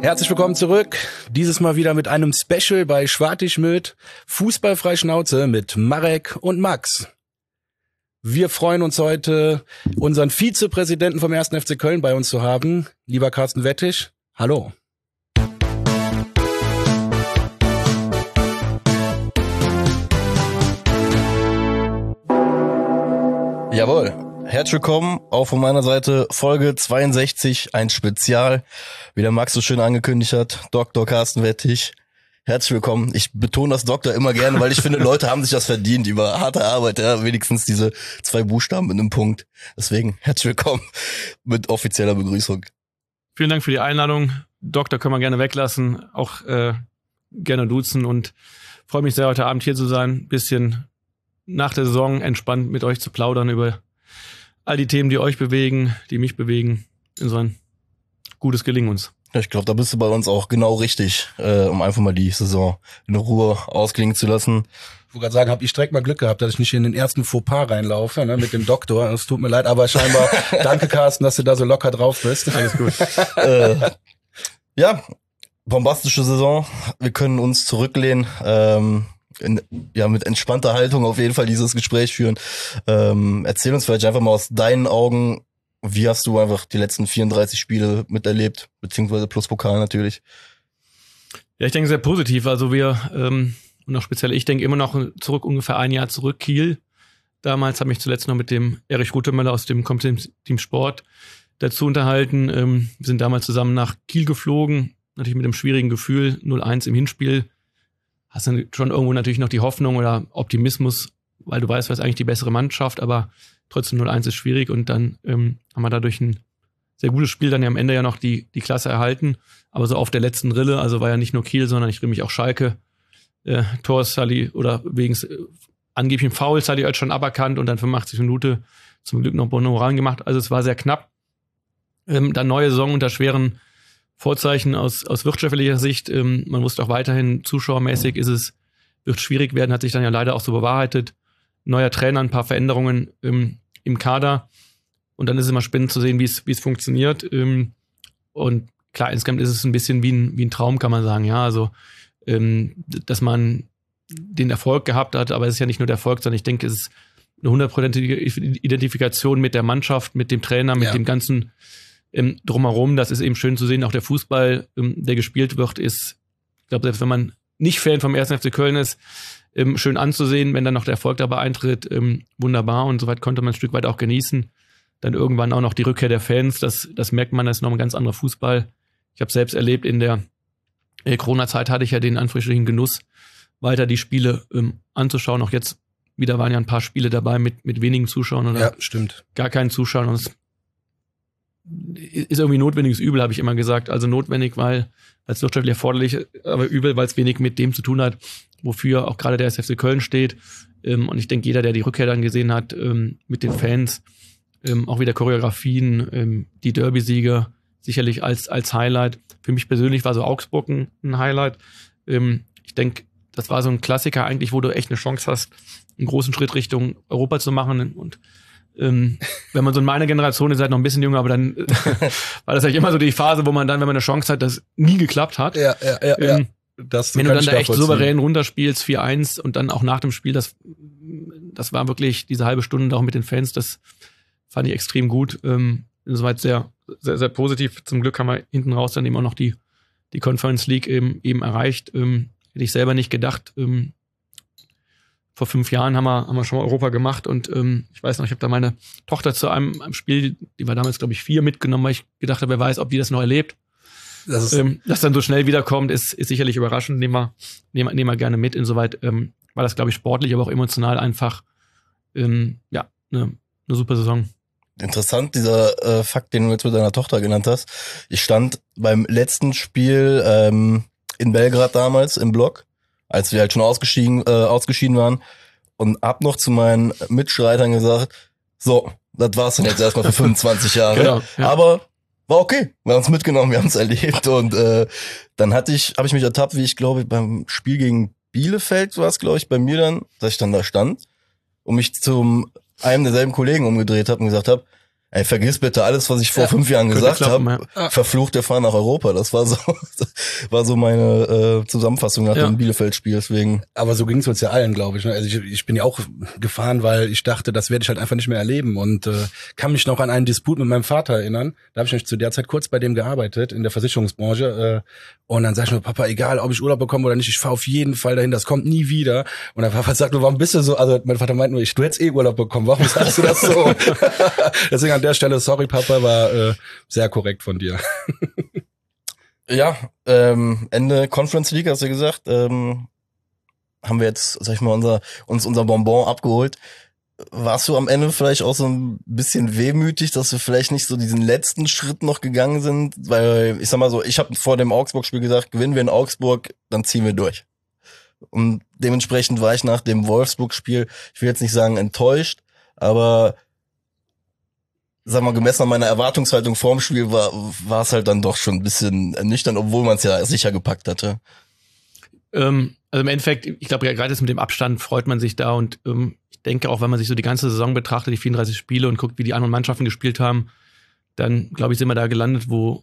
Herzlich willkommen zurück. Dieses Mal wieder mit einem Special bei Schwartig-Möd. Fußballfrei Schnauze mit Marek und Max. Wir freuen uns heute, unseren Vizepräsidenten vom 1. FC Köln bei uns zu haben. Lieber Carsten Wettig, hallo. Jawohl. Herzlich willkommen, auch von meiner Seite Folge 62, ein Spezial, wie der Max so schön angekündigt hat, Dr. Carsten Wettig. Herzlich willkommen. Ich betone das Doktor immer gerne, weil ich finde, Leute haben sich das verdient über harte Arbeit, ja, wenigstens diese 2 Buchstaben mit einem Punkt. Deswegen herzlich willkommen mit offizieller Begrüßung. Vielen Dank für die Einladung. Doktor können wir gerne weglassen, auch gerne duzen und freue mich sehr, heute Abend hier zu sein, ein bisschen nach der Saison entspannt mit euch zu plaudern über all die Themen, die euch bewegen, die mich bewegen. Insofern gutes Gelingen uns. Ja, ich glaube, da bist du bei uns auch genau richtig, um einfach mal die Saison in Ruhe ausklingen zu lassen. Ich wollte gerade sagen, habe ich direkt mal Glück gehabt, dass ich nicht in den ersten Fauxpas reinlaufe, ne, mit dem Doktor. Es tut mir leid, aber scheinbar, danke Carsten, dass du da so locker drauf bist. Alles gut. Ja, bombastische Saison. Wir können uns zurücklehnen. Mit entspannter Haltung auf jeden Fall dieses Gespräch führen. Erzähl uns vielleicht einfach mal aus deinen Augen, wie hast du einfach die letzten 34 Spiele miterlebt, beziehungsweise plus Pokal natürlich? Ja, ich denke sehr positiv. Also wir, und auch speziell ich denke immer noch zurück, ungefähr ein Jahr zurück, Kiel. Damals habe ich mich zuletzt noch mit dem Erich Rutemöller aus dem Team Sport dazu unterhalten. Wir sind damals zusammen nach Kiel geflogen, natürlich mit einem schwierigen Gefühl, 0-1 im Hinspiel. Hast dann schon irgendwo natürlich noch die Hoffnung oder Optimismus, weil du weißt, was ist eigentlich die bessere Mannschaft, aber trotzdem 0-1 ist schwierig und dann haben wir dadurch ein sehr gutes Spiel dann ja am Ende ja noch die Klasse erhalten, aber so auf der letzten Rille, also war ja nicht nur Kiel, sondern ich erinnere mich auch Schalke, Tor Sally oder wegen angeblichem Foul, Sally hat schon aberkannt und dann 85 Minuten zum Glück noch Bono gemacht, also es war sehr knapp. Dann neue Saison unter schweren Vorzeichen aus wirtschaftlicher Sicht. Man wusste auch weiterhin, zuschauermäßig wird schwierig werden, hat sich dann ja leider auch so bewahrheitet. Neuer Trainer, ein paar Veränderungen im Kader. Und dann ist es immer spannend zu sehen, wie es funktioniert. Und klar, insgesamt ist es ein bisschen wie ein Traum, kann man sagen. Ja, also, dass man den Erfolg gehabt hat, aber es ist ja nicht nur der Erfolg, sondern ich denke, es ist eine 100%ige Identifikation mit der Mannschaft, mit dem Trainer, mit dem ganzen drumherum. Das ist eben schön zu sehen. Auch der Fußball, der gespielt wird, ist, ich glaube, selbst wenn man nicht Fan vom 1. FC Köln ist, schön anzusehen, wenn dann noch der Erfolg dabei eintritt, wunderbar. Und soweit konnte man ein Stück weit auch genießen. Dann irgendwann auch noch die Rückkehr der Fans, das merkt man, das ist noch ein ganz anderer Fußball. Ich habe selbst erlebt, in der Corona-Zeit hatte ich ja den anfrischlichen Genuss, weiter die Spiele anzuschauen. Auch jetzt wieder waren ja ein paar Spiele dabei mit wenigen Zuschauern oder stimmt. Gar keinen Zuschauern. Und es ist irgendwie notwendiges Übel, habe ich immer gesagt. Also notwendig, weil es wirtschaftlich erforderlich, aber übel, weil es wenig mit dem zu tun hat, wofür auch gerade der SFC Köln steht. Und ich denke, jeder, der die Rückkehr dann gesehen hat, mit den Fans, auch wieder Choreografien, die Derby-Siege, sicherlich als Highlight. Für mich persönlich war so Augsburg ein Highlight. Ich denke, das war so ein Klassiker eigentlich, wo du echt eine Chance hast, einen großen Schritt Richtung Europa zu machen. Und wenn man so in meiner Generation ist, halt noch ein bisschen jünger, aber dann war das eigentlich immer so die Phase, wo man dann, wenn man eine Chance hat, das nie geklappt hat. Ja. Wenn du dann da echt souverän runterspielst, 4-1 und dann auch nach dem Spiel, das war wirklich diese halbe Stunde auch mit den Fans, das fand ich extrem gut. Insoweit sehr, sehr, sehr positiv. Zum Glück haben wir hinten raus dann eben auch noch die Conference League eben erreicht. Hätte ich selber nicht gedacht. Vor 5 Jahren haben wir schon mal Europa gemacht und ich weiß noch, ich habe da meine Tochter zu einem Spiel, die war damals, glaube ich, 4 mitgenommen, weil ich gedacht habe, wer weiß, ob die das noch erlebt. Das dann so schnell wiederkommt, ist sicherlich überraschend, nehmen wir gerne mit. Insoweit war das, glaube ich, sportlich, aber auch emotional einfach eine super Saison. Interessant, dieser Fakt, den du jetzt mit deiner Tochter genannt hast. Ich stand beim letzten Spiel in Belgrad damals im Block, als wir halt schon ausgeschieden waren, und hab noch zu meinen Mitstreitern gesagt, so, das war's dann jetzt erstmal für 25 Jahre. Genau, ja. Aber war okay, wir haben es mitgenommen, wir haben es erlebt und dann habe ich mich ertappt, wie ich glaube beim Spiel gegen Bielefeld war es, glaube ich, bei mir dann, dass ich dann da stand und mich zum einem derselben Kollegen umgedreht habe und gesagt habe, Ey, vergiss bitte alles, was ich vor 5 Jahren gesagt habe. Ja. Verflucht, der Fahr nach Europa. Das war so meine Zusammenfassung nach dem Bielefeld-Spiel. Deswegen. Aber so ging es uns ja allen, glaube ich. Also ich bin ja auch gefahren, weil ich dachte, das werde ich halt einfach nicht mehr erleben und kann mich noch an einen Disput mit meinem Vater erinnern. Da habe ich nämlich zu der Zeit kurz bei dem gearbeitet in der Versicherungsbranche und dann sag ich mir, Papa, egal, ob ich Urlaub bekomme oder nicht, ich fahre auf jeden Fall dahin. Das kommt nie wieder. Und der Papa sagt nur, warum bist du so? Also mein Vater meint nur, du hättest Urlaub bekommen. Warum sagst du das so? Deswegen an der Stelle, sorry Papa, war sehr korrekt von dir. Ja, Ende Conference League, hast du gesagt, haben wir jetzt, sag ich mal, unser Bonbon abgeholt. Warst du am Ende vielleicht auch so ein bisschen wehmütig, dass wir vielleicht nicht so diesen letzten Schritt noch gegangen sind? Weil, ich sag mal so, ich habe vor dem Augsburg-Spiel gesagt, gewinnen wir in Augsburg, dann ziehen wir durch. Und dementsprechend war ich nach dem Wolfsburg-Spiel, ich will jetzt nicht sagen enttäuscht, aber sag mal, gemessen an meiner Erwartungshaltung vorm Spiel war es halt dann doch schon ein bisschen ernüchternd, obwohl man es ja sicher gepackt hatte. Also im Endeffekt, ich glaube, gerade jetzt mit dem Abstand freut man sich da und ich denke auch, wenn man sich so die ganze Saison betrachtet, die 34 Spiele und guckt, wie die anderen Mannschaften gespielt haben, dann, glaube ich, sind wir da gelandet, wo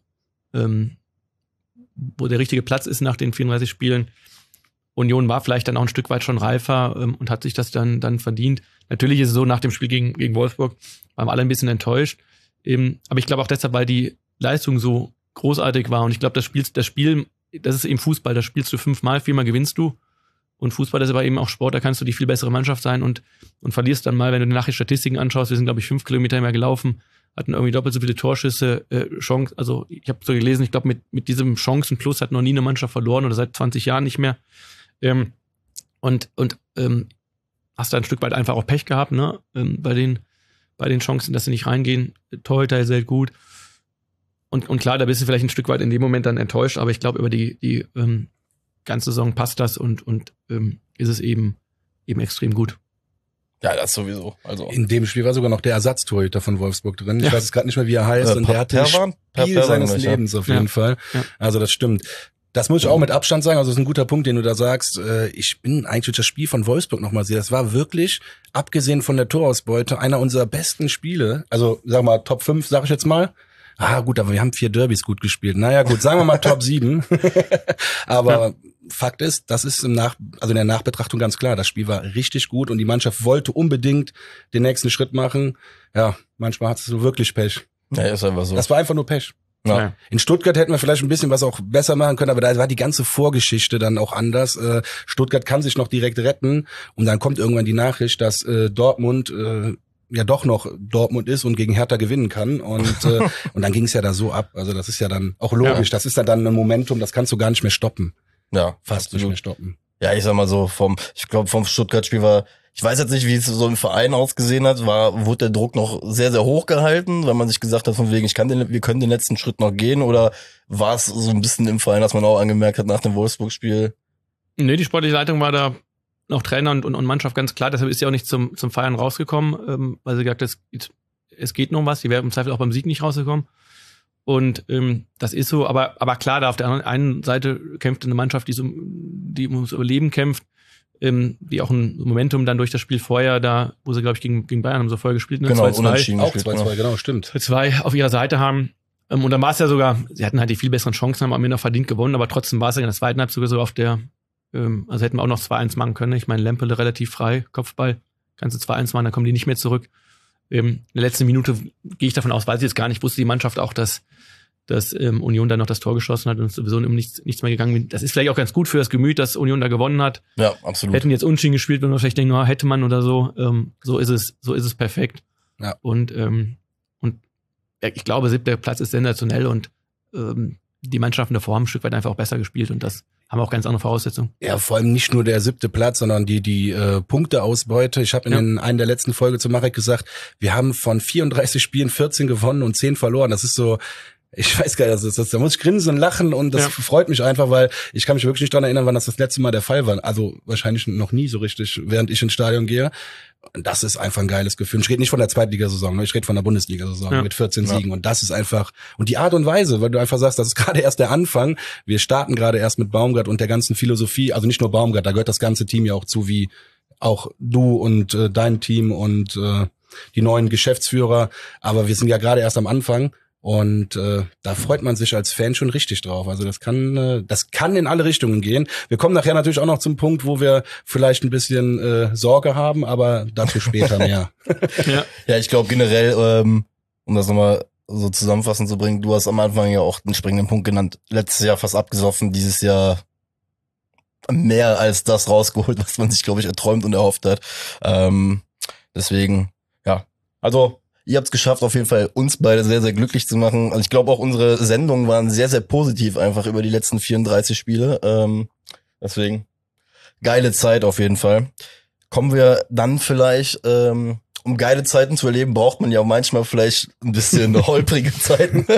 der richtige Platz ist nach den 34 Spielen. Union war vielleicht dann auch ein Stück weit schon reifer und hat sich das dann verdient. Natürlich ist es so, nach dem Spiel gegen Wolfsburg waren wir alle ein bisschen enttäuscht. Aber ich glaube auch deshalb, weil die Leistung so großartig war. Und ich glaube, das Spiel, das ist eben Fußball. Da spielst du 5-mal, 4-mal gewinnst du. Und Fußball ist aber eben auch Sport. Da kannst du die viel bessere Mannschaft sein und verlierst dann mal, wenn du nachher Statistiken anschaust. Wir sind, glaube ich, 5 Kilometer mehr gelaufen, hatten irgendwie doppelt so viele Torschüsse, Chancen. Also ich habe so gelesen, ich glaube, mit diesem Chancenplus hat noch nie eine Mannschaft verloren oder seit 20 Jahren nicht mehr. Hast da ein Stück weit einfach auch Pech gehabt, ne? Bei den Chancen, dass sie nicht reingehen. Torhüter ist sehr gut. Und klar, da bist du vielleicht ein Stück weit in dem Moment dann enttäuscht, aber ich glaube, über die ganze Saison passt das und ist es eben extrem gut. Ja, das sowieso. Also in dem Spiel war sogar noch der Ersatztorhüter von Wolfsburg drin. Ich weiß jetzt gerade nicht mehr, wie er heißt. Und der hatte das Spiel seines Lebens auf jeden Fall. Ja. Also das stimmt. Das muss ich auch mit Abstand sagen, also das ist ein guter Punkt, den du da sagst. Ich bin eigentlich durch das Spiel von Wolfsburg nochmal sehr, das war wirklich, abgesehen von der Torausbeute, einer unserer besten Spiele. Also, sag mal, Top 5, sag ich jetzt mal. Gut, aber wir haben 4 Derbys gut gespielt. Naja, gut, sagen wir mal Top 7. Aber Fakt ist, das ist in der Nachbetrachtung ganz klar. Das Spiel war richtig gut und die Mannschaft wollte unbedingt den nächsten Schritt machen. Ja, manchmal hat es so wirklich Pech. Ja, ist einfach so. Das war einfach nur Pech. Ja. In Stuttgart hätten wir vielleicht ein bisschen was auch besser machen können, aber da war die ganze Vorgeschichte dann auch anders. Stuttgart kann sich noch direkt retten und dann kommt irgendwann die Nachricht, dass Dortmund ja doch noch Dortmund ist und gegen Hertha gewinnen kann und dann ging es ja da so ab. Also das ist ja dann auch logisch. Ja. Das ist dann ein Momentum, das kannst du gar nicht mehr stoppen. Ja, fast nicht mehr stoppen. Ja, ich sag mal so, vom Stuttgart-Spiel war, ich weiß jetzt nicht, wie es so im Verein ausgesehen hat, wurde der Druck noch sehr, sehr hoch gehalten, weil man sich gesagt hat, von wegen, wir können den letzten Schritt noch gehen, oder war es so ein bisschen im Verein, dass man auch angemerkt hat nach dem Wolfsburg-Spiel? Nee, die sportliche Leitung war da noch Trainer und Mannschaft ganz klar, deshalb ist sie auch nicht zum Feiern rausgekommen, weil sie gesagt hat, es geht noch was, sie wäre im Zweifel auch beim Sieg nicht rausgekommen. Und das ist so, aber klar, da auf der einen Seite kämpft eine Mannschaft, die ums Überleben kämpft, die auch ein Momentum dann durch das Spiel vorher, da, wo sie, glaube ich, gegen Bayern haben sie vorher gespielt, ne? Genau, 2-2. unentschieden auch gespielt. 2-2, genau, stimmt. 2 auf ihrer Seite haben. Und dann war es ja sogar, sie hatten halt die viel besseren Chancen, haben am Ende noch verdient gewonnen, aber trotzdem war es ja in der zweiten Halbzeit sogar so auf der, also hätten wir auch noch 2-1 machen können. Ich meine, Lempele relativ frei, Kopfball, kannst du 2-1 machen, dann kommen die nicht mehr zurück. In der letzten Minute gehe ich davon aus, weiß ich jetzt gar nicht, wusste die Mannschaft auch, dass Union dann noch das Tor geschossen hat und sowieso um nichts mehr gegangen. Das ist vielleicht auch ganz gut für das Gemüt, dass Union da gewonnen hat. Ja, absolut. Hätten jetzt Unentschieden gespielt, wenn man vielleicht denkt, hätte man oder so. So ist es perfekt. Ja. Und ich glaube, 7. Platz ist sensationell und die Mannschaften davor haben ein Stück weit einfach auch besser gespielt und das haben auch ganz andere Voraussetzungen. Ja, vor allem nicht nur der 7. Platz, sondern die Punkteausbeute. Ich habe in einer der letzten Folge zu Marek gesagt, wir haben von 34 Spielen 14 gewonnen und 10 verloren. Das ist so, ich weiß gar nicht, da muss ich grinsen und lachen und das freut mich einfach, weil ich kann mich wirklich nicht dran erinnern, wann das letzte Mal der Fall war. Also wahrscheinlich noch nie so richtig, während ich ins Stadion gehe. Und das ist einfach ein geiles Gefühl. Ich rede nicht von der Zweitligasaison, ich rede von der Bundesliga-Saison mit 14 Siegen. Und das ist einfach, und die Art und Weise, weil du einfach sagst, das ist gerade erst der Anfang. Wir starten gerade erst mit Baumgart und der ganzen Philosophie, also nicht nur Baumgart, da gehört das ganze Team ja auch zu, wie auch du und dein Team und die neuen Geschäftsführer. Aber wir sind ja gerade erst am Anfang. Und da freut man sich als Fan schon richtig drauf. Also das kann in alle Richtungen gehen. Wir kommen nachher natürlich auch noch zum Punkt, wo wir vielleicht ein bisschen Sorge haben, aber dazu später mehr. Ja, ich glaube generell, um das nochmal so zusammenfassend zu bringen, du hast am Anfang ja auch den springenden Punkt genannt. Letztes Jahr fast abgesoffen, dieses Jahr mehr als das rausgeholt, was man sich, glaube ich, erträumt und erhofft hat. Deswegen, ja, also ihr habt es geschafft, auf jeden Fall uns beide sehr, sehr glücklich zu machen. Also ich glaube auch unsere Sendungen waren sehr, sehr positiv einfach über die letzten 34 Spiele. Deswegen geile Zeit auf jeden Fall. Kommen wir dann vielleicht, um geile Zeiten zu erleben, braucht man ja manchmal vielleicht ein bisschen holprige Zeiten.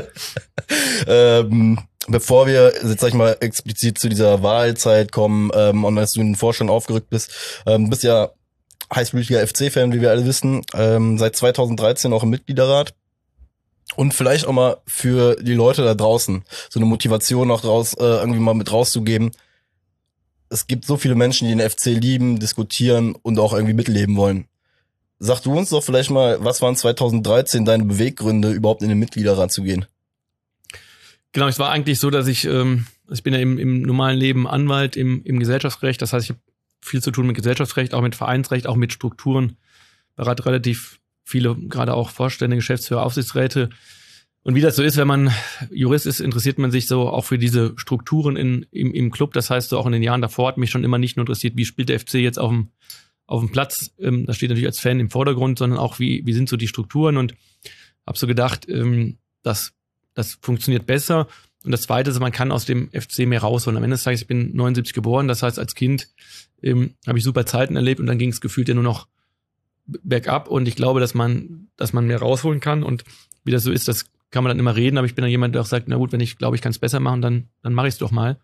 Bevor wir jetzt, sag ich mal, explizit zu dieser Wahlzeit kommen und als du in den Vorstand aufgerückt bist, bist ja heißblütiger FC-Fan, wie wir alle wissen, seit 2013 auch im Mitgliederrat. Und vielleicht auch mal für die Leute da draußen so eine Motivation auch raus, irgendwie mal mit rauszugeben. Es gibt so viele Menschen, die den FC lieben, diskutieren und auch irgendwie mitleben wollen. Sag du uns doch vielleicht mal, was waren 2013 deine Beweggründe, überhaupt in den Mitgliederrat zu gehen? Genau, es war eigentlich so, dass ich bin ja im normalen Leben Anwalt im Gesellschaftsrecht. Das heißt, ich habe viel zu tun mit Gesellschaftsrecht, auch mit Vereinsrecht, auch mit Strukturen. Berate relativ viele, gerade auch Vorstände, Geschäftsführer, Aufsichtsräte. Und wie das so ist, wenn man Jurist ist, interessiert man sich so auch für diese Strukturen im Club. Das heißt, so auch in den Jahren davor hat mich schon immer nicht nur interessiert, wie spielt der FC jetzt auf dem Platz. Das steht natürlich als Fan im Vordergrund, sondern auch, wie sind so die Strukturen. Und habe so gedacht, das funktioniert besser. Und das Zweite ist, man kann aus dem FC mehr rausholen. Am Ende des Tages, ich bin 79 geboren, das heißt, als Kind habe ich super Zeiten erlebt und dann ging es gefühlt ja nur noch bergab. Und ich glaube, dass man mehr rausholen kann. Und wie das so ist, das kann man dann immer reden. Aber ich bin dann jemand, der auch sagt, na gut, wenn ich glaube, ich kann es besser machen, dann mache ich es doch mal.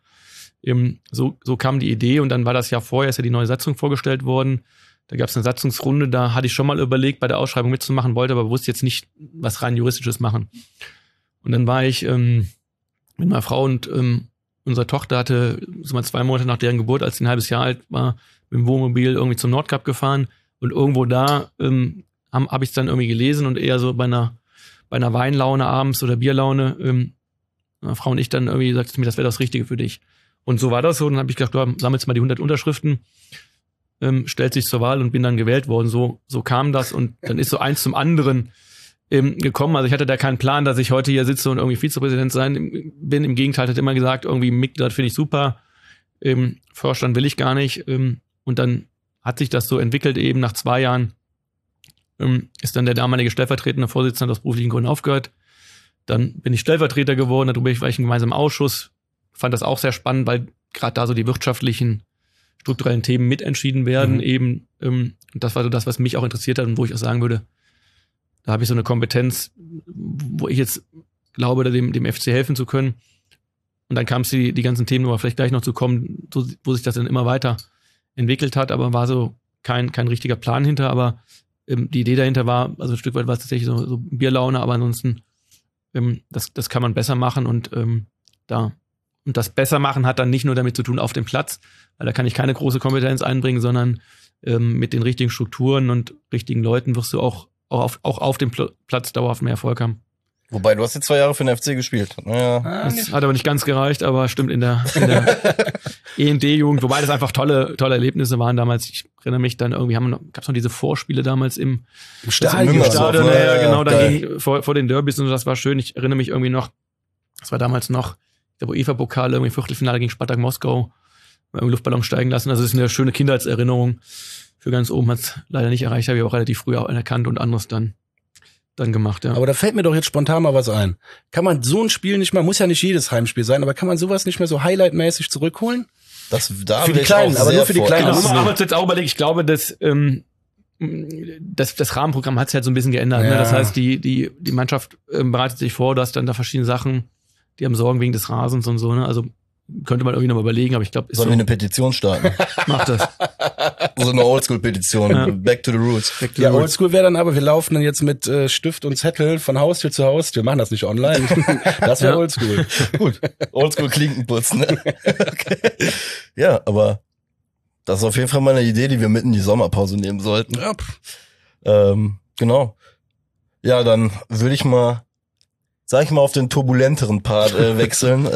So kam die Idee und dann war das Jahr vorher, ist ja die neue Satzung vorgestellt worden. Da gab es eine Satzungsrunde, da hatte ich schon mal überlegt, bei der Ausschreibung mitzumachen, wollte aber wusste jetzt nicht, was rein Juristisches machen. Und dann war ich mit meiner Frau und unsere Tochter hatte so mal 2 Monate nach deren Geburt, als sie ein halbes Jahr alt war, mit dem Wohnmobil irgendwie zum Nordkap gefahren und irgendwo da habe ich es dann irgendwie gelesen und eher so bei einer Weinlaune abends oder Bierlaune meine Frau und ich dann irgendwie sagte mir, das wäre das Richtige für dich. Und so war das so. Dann habe ich gedacht, du sammelst mal die 100 Unterschriften, stellt sich zur Wahl und bin dann gewählt worden. So kam das und dann ist so eins zum anderen gekommen. Also ich hatte da keinen Plan, dass ich heute hier sitze und irgendwie Vizepräsident sein bin. Im Gegenteil, hat immer gesagt, irgendwie Mitglied finde ich super, Vorstand will ich gar nicht. Und dann hat sich das so entwickelt, eben nach 2 Jahren ist dann der damalige stellvertretende Vorsitzende aus beruflichen Gründen aufgehört. Dann bin ich Stellvertreter geworden, darüber war ich im gemeinsamen Ausschuss. Fand das auch sehr spannend, weil gerade da so die wirtschaftlichen, strukturellen Themen mitentschieden werden eben. Und das war so das, was mich auch interessiert hat und wo ich auch sagen würde, da habe ich so eine Kompetenz, wo ich jetzt glaube, dem FC helfen zu können. Und dann kam es die ganzen Themen, wo wir vielleicht gleich noch zu kommen, so, wo sich das dann immer weiter entwickelt hat, aber war so kein richtiger Plan hinter, aber die Idee dahinter war, also ein Stück weit war es tatsächlich so Bierlaune, aber ansonsten das kann man besser machen und das besser machen hat dann nicht nur damit zu tun auf dem Platz, weil da kann ich keine große Kompetenz einbringen, sondern mit den richtigen Strukturen und richtigen Leuten wirst du auch auf dem Platz dauerhaft mehr Erfolg haben. Wobei, du hast jetzt 2 Jahre für den FC gespielt. Naja. Das hat aber nicht ganz gereicht, aber stimmt in der E&D-Jugend, wobei das einfach tolle Erlebnisse waren damals. Ich erinnere mich dann irgendwie, gab's noch diese Vorspiele damals im Stadion. Ja, genau, dann ging vor den Derbys und das war schön. Ich erinnere mich irgendwie noch, das war damals noch der UEFA-Pokal, irgendwie Viertelfinale gegen Spartak Moskau, im Luftballon steigen lassen. Also das ist eine schöne Kindheitserinnerung. Für ganz oben hat's leider nicht erreicht, habe ich auch relativ früh auch erkannt und anderes dann gemacht, ja. Aber da fällt mir doch jetzt spontan mal was ein. Kann man so ein Spiel nicht mal, muss ja nicht jedes Heimspiel sein, aber kann man sowas nicht mehr so highlightmäßig zurückholen? Da für die Kleinen, aber nur für die Kleinen. Aber jetzt auch überlegt, ich glaube, das Rahmenprogramm hat sich halt so ein bisschen geändert. Ja. Ne? Das heißt, die Mannschaft bereitet sich vor, du hast dann da verschiedene Sachen, die haben Sorgen wegen des Rasens und so, ne? Also könnte man irgendwie noch mal überlegen, aber ich glaube, sollen wir eine Petition starten? Macht das. So eine Oldschool-Petition. Ja. Back to the roots. Ja, Oldschool wäre dann aber, wir laufen dann jetzt mit Stift und Zettel von Haustür zu Haustür. Wir machen das nicht online. Das wäre Oldschool. Gut. Oldschool Klinkenputzen. Ne? Okay. Ja, aber das ist auf jeden Fall mal eine Idee, die wir mitten in die Sommerpause nehmen sollten. Ja. Genau. Ja, dann würde ich mal, sag ich mal, auf den turbulenteren Part wechseln.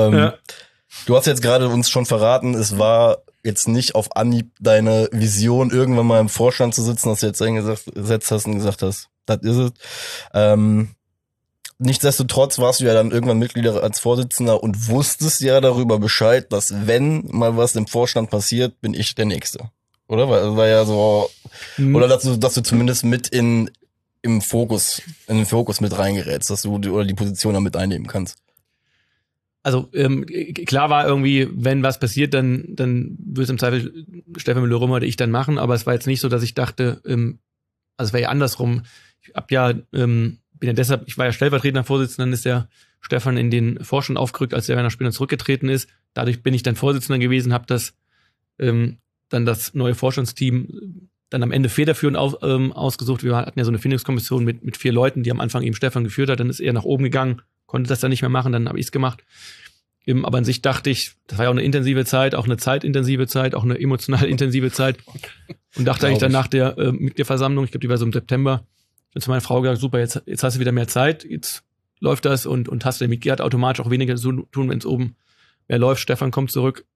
Du hast jetzt gerade uns schon verraten, es war jetzt nicht auf Anhieb deine Vision, irgendwann mal im Vorstand zu sitzen, dass du jetzt hingesetzt hast und gesagt hast, das ist es. Nichtsdestotrotz warst du ja dann irgendwann Mitglied als Vorsitzender und wusstest ja darüber Bescheid, dass wenn mal was im Vorstand passiert, bin ich der Nächste. Oder? War ja so, oder dass du zumindest mit in den Fokus mit reingerätst, dass du die Position da mit einnehmen kannst. Also klar war irgendwie, wenn was passiert, dann würde es im Zweifel Stefan Müller-Römer oder ich dann machen, aber es war jetzt nicht so, dass ich dachte, also es war ja andersrum. Ich war ja stellvertretender Vorsitzender, dann ist der Stefan in den Vorstand aufgerückt, als der Werner Spindler zurückgetreten ist. Dadurch bin ich dann Vorsitzender gewesen, habe das dann das neue Vorstandsteam dann am Ende federführend ausgesucht. Wir hatten ja so eine Findungskommission mit 4 Leuten, die am Anfang eben Stefan geführt hat. Dann ist er nach oben gegangen, konnte das dann nicht mehr machen, dann habe ich es gemacht. Aber an sich dachte ich, das war ja auch eine intensive Zeit, auch eine zeitintensive Zeit, auch eine emotional intensive Zeit. Und dachte eigentlich dann nach der Mitgliederversammlung, ich glaube, die war so im September, dann zu meiner Frau gesagt, super, jetzt hast du wieder mehr Zeit, jetzt läuft das und hast der Mitglied automatisch auch weniger zu tun, wenn es oben mehr läuft. Stefan kommt zurück.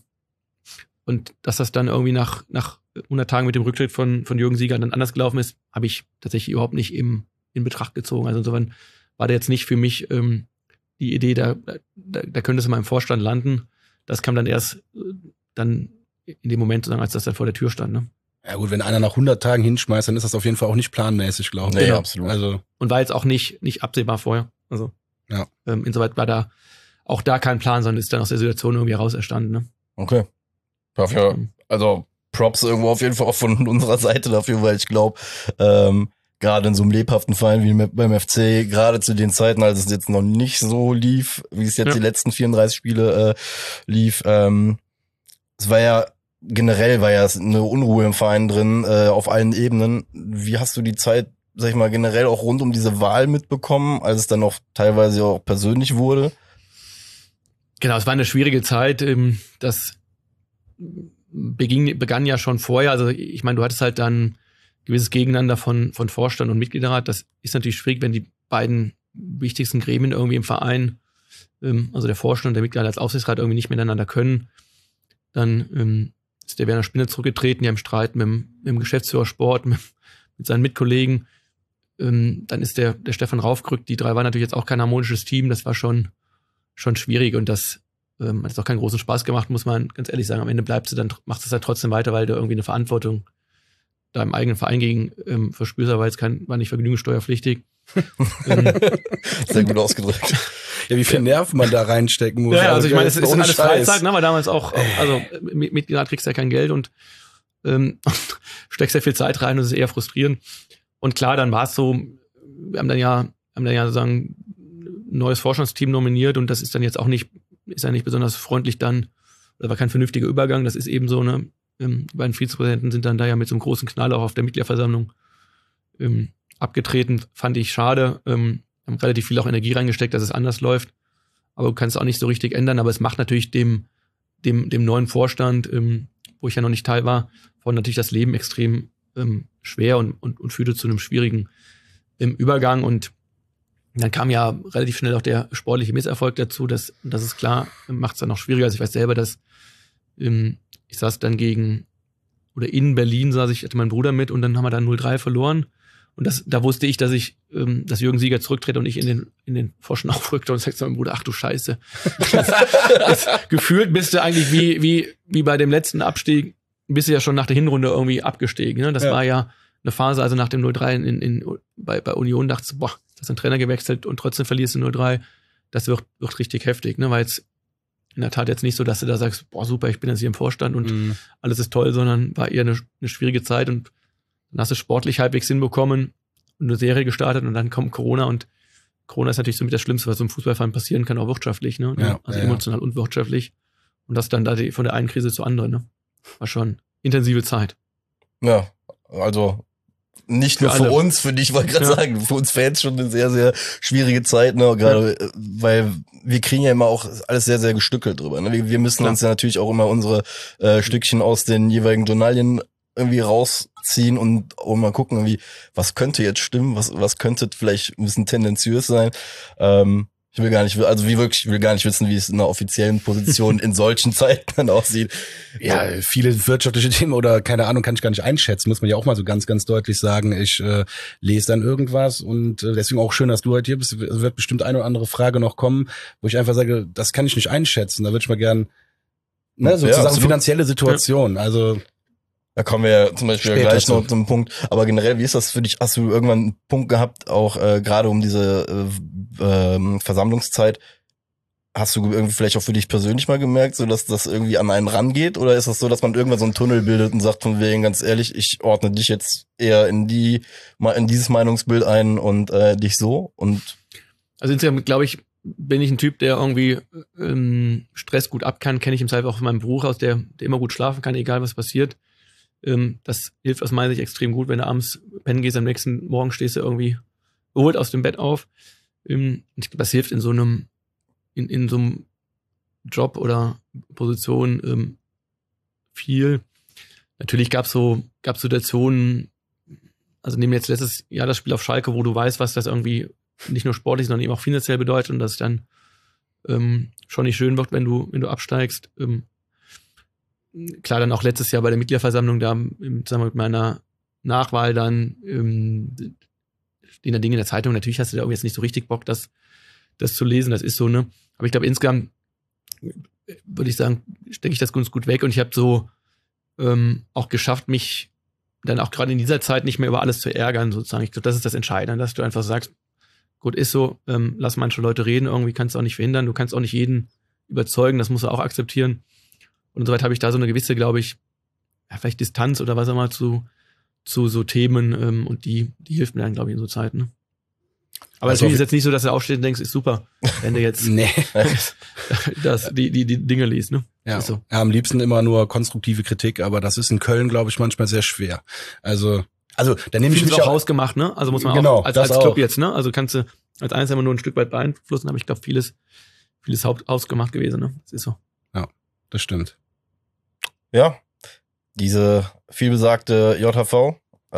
Und dass das dann irgendwie nach 100 Tagen mit dem Rücktritt von Jürgen Sieger dann anders gelaufen ist, habe ich tatsächlich überhaupt nicht in Betracht gezogen. Also insofern war da jetzt nicht für mich die Idee, da könnte es mal im Vorstand landen. Das kam dann erst dann in dem Moment, sozusagen, als das dann vor der Tür stand. Ne? Ja gut, wenn einer nach 100 Tagen hinschmeißt, dann ist das auf jeden Fall auch nicht planmäßig, glaube ich. Nee, genau. Absolut. Also und war jetzt auch nicht absehbar vorher. Also ja. Insoweit war da auch da kein Plan, sondern ist dann aus der Situation irgendwie heraus erstanden. Ne? Okay. Dafür, also Props irgendwo auf jeden Fall auch von unserer Seite dafür, weil ich glaube, gerade in so einem lebhaften Verein wie beim FC, gerade zu den Zeiten, als es jetzt noch nicht so lief, wie es jetzt die letzten 34 Spiele lief, es war ja generell eine Unruhe im Verein drin, auf allen Ebenen. Wie hast du die Zeit, sag ich mal, generell auch rund um diese Wahl mitbekommen, als es dann auch teilweise auch persönlich wurde? Genau, es war eine schwierige Zeit. Das begann ja schon vorher. Also ich meine, du hattest halt dann gewisses Gegeneinander von Vorstand und Mitgliederrat. Das ist natürlich schwierig, wenn die beiden wichtigsten Gremien irgendwie im Verein, also der Vorstand und der Mitgliederrat als Aufsichtsrat irgendwie nicht miteinander können. Dann ist der Werner Spindler zurückgetreten, ja im Streit mit dem Geschäftsführer Sport, mit seinen Mitkollegen. Dann ist der Stefan raufgerückt. Die 3 waren natürlich jetzt auch kein harmonisches Team. Das war schon schwierig und das hat auch keinen großen Spaß gemacht, muss man ganz ehrlich sagen. Am Ende machst du es dann trotzdem weiter, weil du irgendwie eine Verantwortung deinem eigenen Verein gegen verspürst, aber jetzt war nicht vergnügungssteuerpflichtig. Sehr gut ausgedrückt. Ja, wie viel Nerv man da reinstecken muss. Ja, also ich meine, es ist alles Scheiß. Freizeit, ne, weil damals auch, also Mitglied kriegst ja kein Geld und steckst ja viel Zeit rein und es ist eher frustrierend. Und klar, dann war es so, wir haben dann ja sozusagen ein neues Vorstandsteam nominiert und das ist dann jetzt auch nicht besonders freundlich dann, das war kein vernünftiger Übergang, das ist eben so, ne, die beiden Vizepräsidenten sind dann da ja mit so einem großen Knall auch auf der Mitgliederversammlung abgetreten, fand ich schade, haben relativ viel auch Energie reingesteckt, dass es anders läuft, aber du kannst es auch nicht so richtig ändern, aber es macht natürlich dem neuen Vorstand, wo ich ja noch nicht Teil war, von natürlich das Leben extrem schwer und führte zu einem schwierigen Übergang und dann kam ja relativ schnell auch der sportliche Misserfolg dazu, das ist klar, macht es dann noch schwieriger. Also ich weiß selber, dass ich saß dann in Berlin hatte mein Bruder mit und dann haben wir dann 0-3 verloren. Und da wusste ich, dass Jürgen Sieger zurücktritt und ich in den Vorstand aufrückte und sagte zu meinem Bruder, ach du Scheiße. Gefühlt bist du eigentlich wie bei dem letzten Abstieg, bist du ja schon nach der Hinrunde irgendwie abgestiegen. Ne? Das war ja eine Phase, also nach dem 0-3 bei Union dachte ich, boah, du hast den Trainer gewechselt und trotzdem verlierst du 0-3. Das wird richtig heftig, ne? Weil jetzt in der Tat jetzt nicht so, dass du da sagst, boah, super, ich bin jetzt hier im Vorstand und alles ist toll, sondern war eher eine schwierige Zeit und dann hast du sportlich halbwegs hinbekommen und eine Serie gestartet und dann kommt Corona und Corona ist natürlich somit das Schlimmste, was so im Fußballverein passieren kann, auch wirtschaftlich, ne? Ja, also emotional und wirtschaftlich. Und das dann da von der einen Krise zur anderen, ne? War schon intensive Zeit. Ja, also nicht nur für uns, für dich, wollte ich gerade sagen, für uns Fans schon eine sehr, sehr schwierige Zeit, ne? Gerade weil wir kriegen ja immer auch alles sehr, sehr gestückelt drüber. Ne? Wir müssen uns ja natürlich auch immer unsere Stückchen aus den jeweiligen Journalien irgendwie rausziehen und mal gucken, irgendwie, was könnte jetzt stimmen, was könnte vielleicht ein bisschen tendenziös sein. Ich will gar nicht wissen, wie es in einer offiziellen Position in solchen Zeiten dann aussieht. Ja, viele wirtschaftliche Themen oder keine Ahnung, kann ich gar nicht einschätzen, muss man ja auch mal so ganz, ganz deutlich sagen. Ich lese dann irgendwas und deswegen auch schön, dass du heute hier bist. Es wird bestimmt eine oder andere Frage noch kommen, wo ich einfach sage, das kann ich nicht einschätzen. Da würde ich mal gern, sozusagen finanzielle Situation. Also da kommen wir ja zum Beispiel gleich noch zum Punkt. Aber generell, wie ist das für dich? Hast du irgendwann einen Punkt gehabt, auch gerade um diese Versammlungszeit, hast du irgendwie vielleicht auch für dich persönlich mal gemerkt, so dass das irgendwie an einen rangeht? Oder ist das so, dass man irgendwann so einen Tunnel bildet und sagt von wegen, ganz ehrlich, ich ordne dich jetzt eher in dieses Meinungsbild ein und dich so? Und also insgesamt, glaube ich, bin ich ein Typ, der irgendwie Stress gut ab kann. Kenne ich im Zweifel auch von meinem Bruder aus, der immer gut schlafen kann, egal was passiert. Das hilft aus meiner Sicht extrem gut, wenn du abends pennen gehst, am nächsten Morgen stehst du irgendwie erholt aus dem Bett auf. Ich glaube, das hilft in so einem Job oder Position viel. Natürlich gab's Situationen, also nehmen jetzt letztes Jahr das Spiel auf Schalke, wo du weißt, was das irgendwie nicht nur sportlich, sondern eben auch finanziell bedeutet und dass es dann schon nicht schön wird, wenn du absteigst. Klar, dann auch letztes Jahr bei der Mitgliederversammlung, da zusammen mit meiner Nachwahl dann stehen da Dinge in der Zeitung. Natürlich hast du da irgendwie jetzt nicht so richtig Bock, das zu lesen, das ist so, ne? Aber ich glaube, insgesamt würde ich sagen, stecke ich das ganz gut weg und ich habe so auch geschafft, mich dann auch gerade in dieser Zeit nicht mehr über alles zu ärgern, sozusagen. Ich glaube, das ist das Entscheidende, dass du einfach sagst, gut, ist so, lass manche Leute reden, irgendwie kannst du auch nicht verhindern, du kannst auch nicht jeden überzeugen, das musst du auch akzeptieren. Und soweit habe ich da so eine gewisse, glaube ich, ja, vielleicht Distanz oder was auch immer zu so Themen und die hilft mir dann, glaube ich, in so Zeiten. Ne? Aber also natürlich ist jetzt nicht so, dass du aufstehst und denkst, ist super, wenn du jetzt die Dinge liest. Ne? Ja, so. Ja, am liebsten immer nur konstruktive Kritik, aber das ist in Köln, glaube ich, manchmal sehr schwer. Also da nehme ich mich auch hausgemacht, ne? Also muss man genau, auch als Club auch. Jetzt, ne? Also kannst du als Einzelner nur ein Stück weit beeinflussen, aber ich glaube, vieles hausgemacht gewesen, ne? Das ist so. Ja, das stimmt. Ja, diese vielbesagte JHV,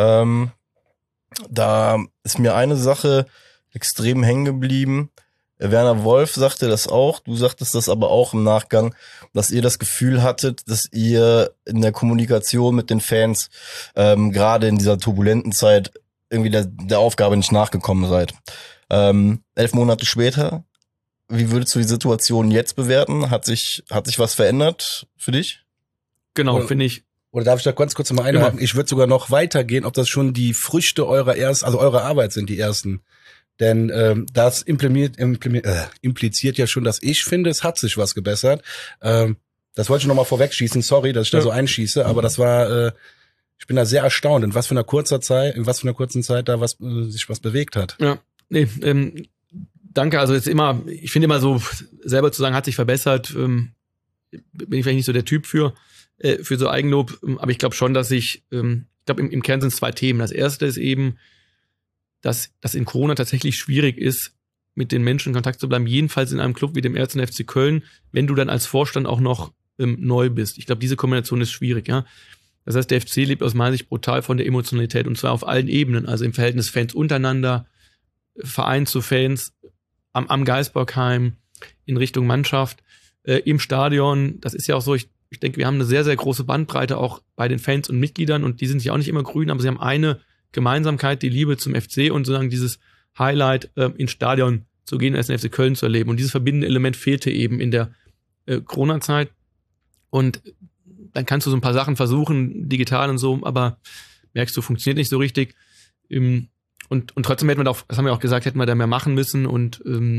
da ist mir eine Sache extrem hängen geblieben. Werner Wolf sagte das auch, du sagtest das aber auch im Nachgang, dass ihr das Gefühl hattet, dass ihr in der Kommunikation mit den Fans gerade in dieser turbulenten Zeit irgendwie der Aufgabe nicht nachgekommen seid. 11 Monate später, wie würdest du die Situation jetzt bewerten? Hat sich was verändert für dich? Genau, finde ich. Oder darf ich da ganz kurz mal einhaken? Ja. Ich würde sogar noch weitergehen, ob das schon die Früchte eurer Arbeit sind, die ersten. Denn das impliziert ja schon, dass ich finde, es hat sich was gebessert. Das wollte ich noch mal vorweg schießen. Sorry, dass ich da so einschieße, aber das war, ich bin da sehr erstaunt, in was für einer kurzen Zeit da sich was bewegt hat. Ja, nee, danke. Also jetzt ich finde immer so, selber zu sagen, hat sich verbessert, bin ich vielleicht nicht so der Typ für so Eigenlob, aber ich glaube schon, dass ich glaube, im Kern sind es 2 Themen. Das erste ist eben, dass in Corona tatsächlich schwierig ist, mit den Menschen in Kontakt zu bleiben, jedenfalls in einem Club wie dem 1. FC Köln, wenn du dann als Vorstand auch noch neu bist. Ich glaube, diese Kombination ist schwierig, ja. Das heißt, der FC lebt aus meiner Sicht brutal von der Emotionalität und zwar auf allen Ebenen, also im Verhältnis Fans untereinander, Verein zu Fans, am Geisbockheim, in Richtung Mannschaft, im Stadion. Das ist ja auch so, ich denke, wir haben eine sehr, sehr große Bandbreite auch bei den Fans und Mitgliedern und die sind ja auch nicht immer grün, aber sie haben eine Gemeinsamkeit, die Liebe zum FC und sozusagen dieses Highlight ins Stadion zu gehen, als den FC Köln zu erleben. Und dieses verbindende Element fehlte eben in der Corona-Zeit. Und dann kannst du so ein paar Sachen versuchen, digital und so, aber merkst du, funktioniert nicht so richtig. Und trotzdem hätten wir da auch, das haben wir auch gesagt, hätten wir da mehr machen müssen. Und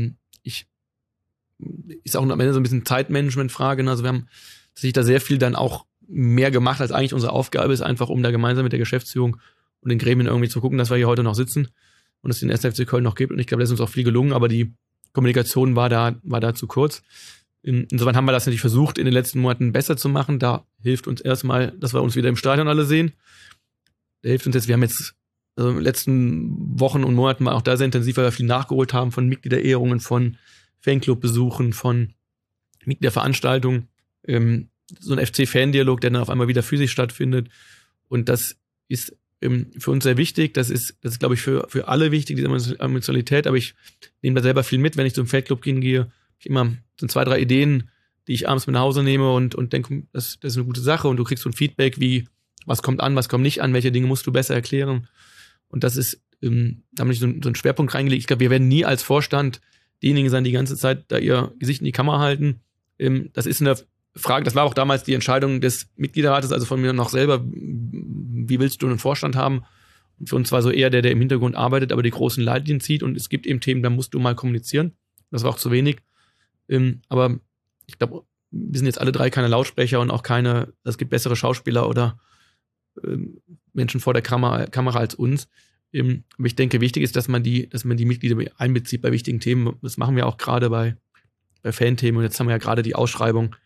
ist auch am Ende so ein bisschen Zeitmanagement-Frage. Also wir haben sich da sehr viel dann auch mehr gemacht, als eigentlich unsere Aufgabe ist, einfach um da gemeinsam mit der Geschäftsführung und den Gremien irgendwie zu gucken, dass wir hier heute noch sitzen und es den 1. FC Köln noch gibt. Und ich glaube, da ist uns auch viel gelungen, aber die Kommunikation war da zu kurz. Insofern haben wir das natürlich versucht, in den letzten Monaten besser zu machen. Da hilft uns erstmal, dass wir uns wieder im Stadion alle sehen. Da hilft uns jetzt, wir haben jetzt in den letzten Wochen und Monaten auch da sehr intensiv, weil wir viel nachgeholt haben von Mitgliederehrungen, von Fanclub-Besuchen, von Mitgliederveranstaltungen. So ein FC-Fan-Dialog, der dann auf einmal wieder physisch stattfindet. Und das ist für uns sehr wichtig. Das ist glaube ich, für alle wichtig, diese Emotionalität. Aber ich nehme da selber viel mit, wenn ich zum Feldclub hingehe. Ich immer sind 2, 3 Ideen, die ich abends mit nach Hause nehme und denke, das ist eine gute Sache. Und du kriegst so ein Feedback wie, was kommt an, was kommt nicht an, welche Dinge musst du besser erklären. Und das ist, da habe ich so einen Schwerpunkt reingelegt. Ich glaube, wir werden nie als Vorstand diejenigen sein, die ganze Zeit da ihr Gesicht in die Kamera halten. Das ist eine Frage, das war auch damals die Entscheidung des Mitgliederrates, also von mir noch selber, wie willst du einen Vorstand haben? Und für uns war so eher der im Hintergrund arbeitet, aber die großen Leitlinien zieht und es gibt eben Themen, da musst du mal kommunizieren. Das war auch zu wenig. Aber ich glaube, wir sind jetzt alle 3 keine Lautsprecher und auch es gibt bessere Schauspieler oder Menschen vor der Kamera als uns. Aber ich denke, wichtig ist, dass man die Mitglieder einbezieht bei wichtigen Themen. Das machen wir auch gerade bei Fan-Themen. Und jetzt haben wir ja gerade die Ausschreibung,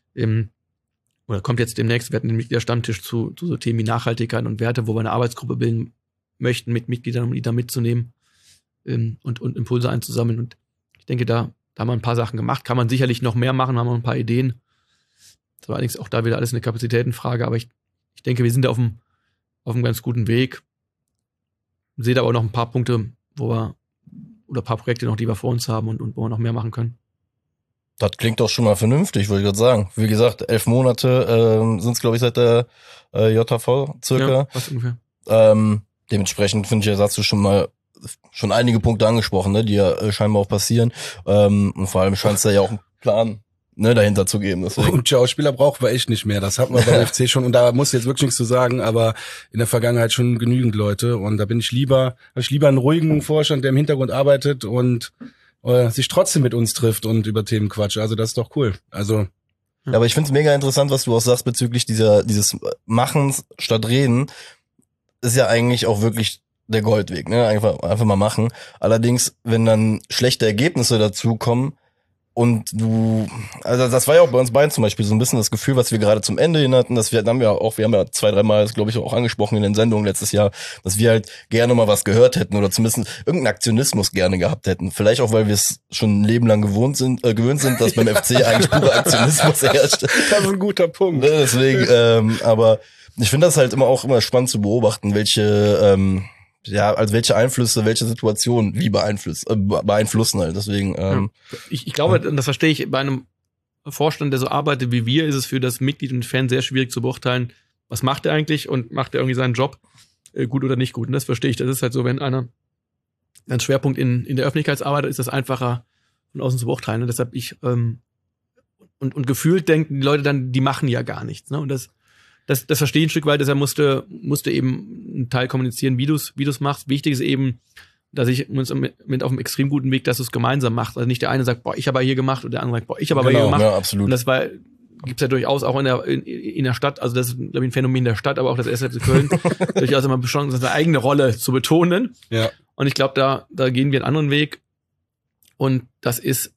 oder kommt jetzt demnächst, wir hatten den Mitgliederstammtisch zu so Themen wie Nachhaltigkeit und Werte, wo wir eine Arbeitsgruppe bilden möchten mit Mitgliedern, um die da mitzunehmen und Impulse einzusammeln. Und ich denke, da haben wir ein paar Sachen gemacht. Kann man sicherlich noch mehr machen, haben wir ein paar Ideen. Das war allerdings auch da wieder alles eine Kapazitätenfrage, aber ich denke, wir sind auf einem ganz guten Weg. Sehe da aber auch noch ein paar Punkte, oder ein paar Projekte noch, die wir vor uns haben und wo wir noch mehr machen können. Das klingt doch schon mal vernünftig, wollte ich gerade sagen. Wie gesagt, 11 Monate sind es, glaube ich, seit der JV circa. Ja, fast ungefähr. Dementsprechend finde ich, hast du schon einige Punkte angesprochen, ne, die ja scheinbar auch passieren. Und vor allem scheint es da ja auch einen Plan dahinter zu geben. Deswegen. Und Schauspieler brauchen wir echt nicht mehr. Das hatten wir beim FC schon. Und da muss jetzt wirklich nichts zu sagen, aber in der Vergangenheit schon genügend Leute. Und da habe ich lieber einen ruhigen Vorstand, der im Hintergrund arbeitet und sich trotzdem mit uns trifft und über Themen quatscht. Also das ist doch cool. Also ja, aber ich finde es mega interessant, was du auch sagst bezüglich dieses Machens statt Reden. Ist ja eigentlich auch wirklich der Goldweg, ne? Einfach mal machen. Allerdings, wenn dann schlechte Ergebnisse dazu kommen und also das war ja auch bei uns beiden zum Beispiel so ein bisschen das Gefühl, was wir gerade zum Ende hin hatten, wir haben ja 2-3 Mal, das glaube ich auch angesprochen in den Sendungen letztes Jahr, dass wir halt gerne mal was gehört hätten oder zumindest irgendeinen Aktionismus gerne gehabt hätten. Vielleicht auch, weil wir es schon ein Leben lang gewöhnt sind, dass beim FC eigentlich purer Aktionismus herrscht. Das ist ein guter Punkt. Deswegen, aber ich finde das halt immer spannend zu beobachten, welche Einflüsse, welche Situationen wie beeinflussen halt. Deswegen. Ich glaube, das verstehe ich, bei einem Vorstand, der so arbeitet wie wir, ist es für das Mitglied und Fan sehr schwierig zu beurteilen, was macht er eigentlich und macht er irgendwie seinen Job gut oder nicht gut. Und das verstehe ich. Das ist halt so, wenn einer einen Schwerpunkt in der Öffentlichkeitsarbeit hat, ist das einfacher von außen zu beurteilen. Und deshalb und gefühlt denken die Leute dann, die machen ja gar nichts. Ne? Und das verstehe ich ein Stück weit, deshalb musste eben einen Teil kommunizieren, wie du's machst. Wichtig ist eben, dass ich uns mit auf einem extrem guten Weg, dass du es gemeinsam machst. Also nicht der eine sagt, boah, ich habe hier gemacht und der andere sagt, boah, ich habe aber hier gemacht. Ja, absolut. Und das gibt's ja durchaus auch in der Stadt, also das ist, glaube ich, ein Phänomen der Stadt, aber auch das SFC Köln, durchaus immer beschlossen, seine eigene Rolle zu betonen. Ja. Und ich glaube, da gehen wir einen anderen Weg. Und das ist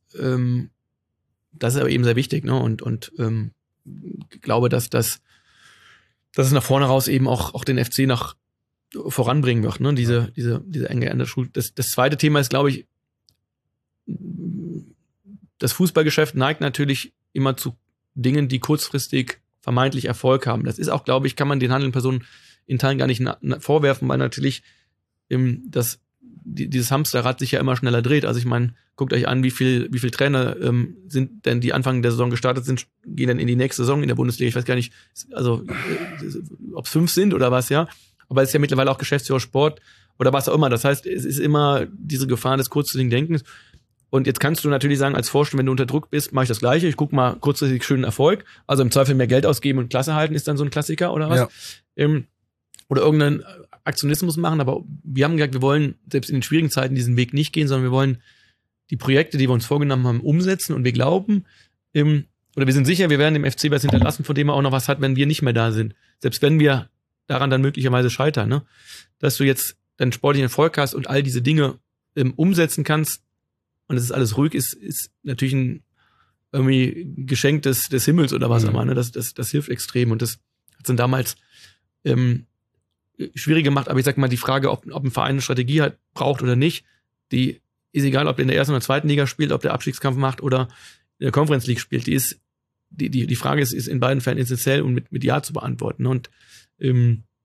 aber eben sehr wichtig, ne? Und glaube, dass es nach vorne raus eben auch den FC nach voranbringen wird, ne? Diese enge an der Schule. Das zweite Thema ist, glaube ich, das Fußballgeschäft neigt natürlich immer zu Dingen, die kurzfristig vermeintlich Erfolg haben. Das ist auch, glaube ich, kann man den handelnden Personen in Teilen gar nicht vorwerfen, weil natürlich dieses Hamsterrad sich ja immer schneller dreht. Also ich meine, guckt euch an, wie viel Trainer sind denn, die Anfang der Saison gestartet sind, gehen dann in die nächste Saison in der Bundesliga. Ich weiß gar nicht, also ob es 5 sind oder was, ja. Aber es ist ja mittlerweile auch Geschäftsführer Sport oder was auch immer. Das heißt, es ist immer diese Gefahr des kurzfristigen Denkens. Und jetzt kannst du natürlich sagen, als Vorstand, wenn du unter Druck bist, mache ich das Gleiche. Ich gucke mal kurzfristig schönen Erfolg. Also im Zweifel mehr Geld ausgeben und Klasse halten ist dann so ein Klassiker oder was. Ja. Oder irgendeinen Aktionismus machen. Aber wir haben gesagt, wir wollen selbst in den schwierigen Zeiten diesen Weg nicht gehen, sondern wir wollen die Projekte, die wir uns vorgenommen haben, umsetzen. Und wir glauben, oder wir sind sicher, wir werden dem FC was hinterlassen, von dem er auch noch was hat, wenn wir nicht mehr da sind. Selbst wenn wir daran dann möglicherweise scheitern, ne? Dass du jetzt deinen sportlichen Erfolg hast und all diese Dinge umsetzen kannst und es ist alles ruhig, ist natürlich ein irgendwie Geschenk des Himmels oder was immer, ne? Das hilft extrem und das hat dann damals schwierig gemacht, aber ich sag mal, die Frage, ob ein Verein eine Strategie hat, braucht oder nicht, die ist egal, ob der in der ersten oder zweiten Liga spielt, ob der Abstiegskampf macht oder in der Conference League spielt, die Frage ist in beiden Fällen essentiell und mit Ja zu beantworten. Und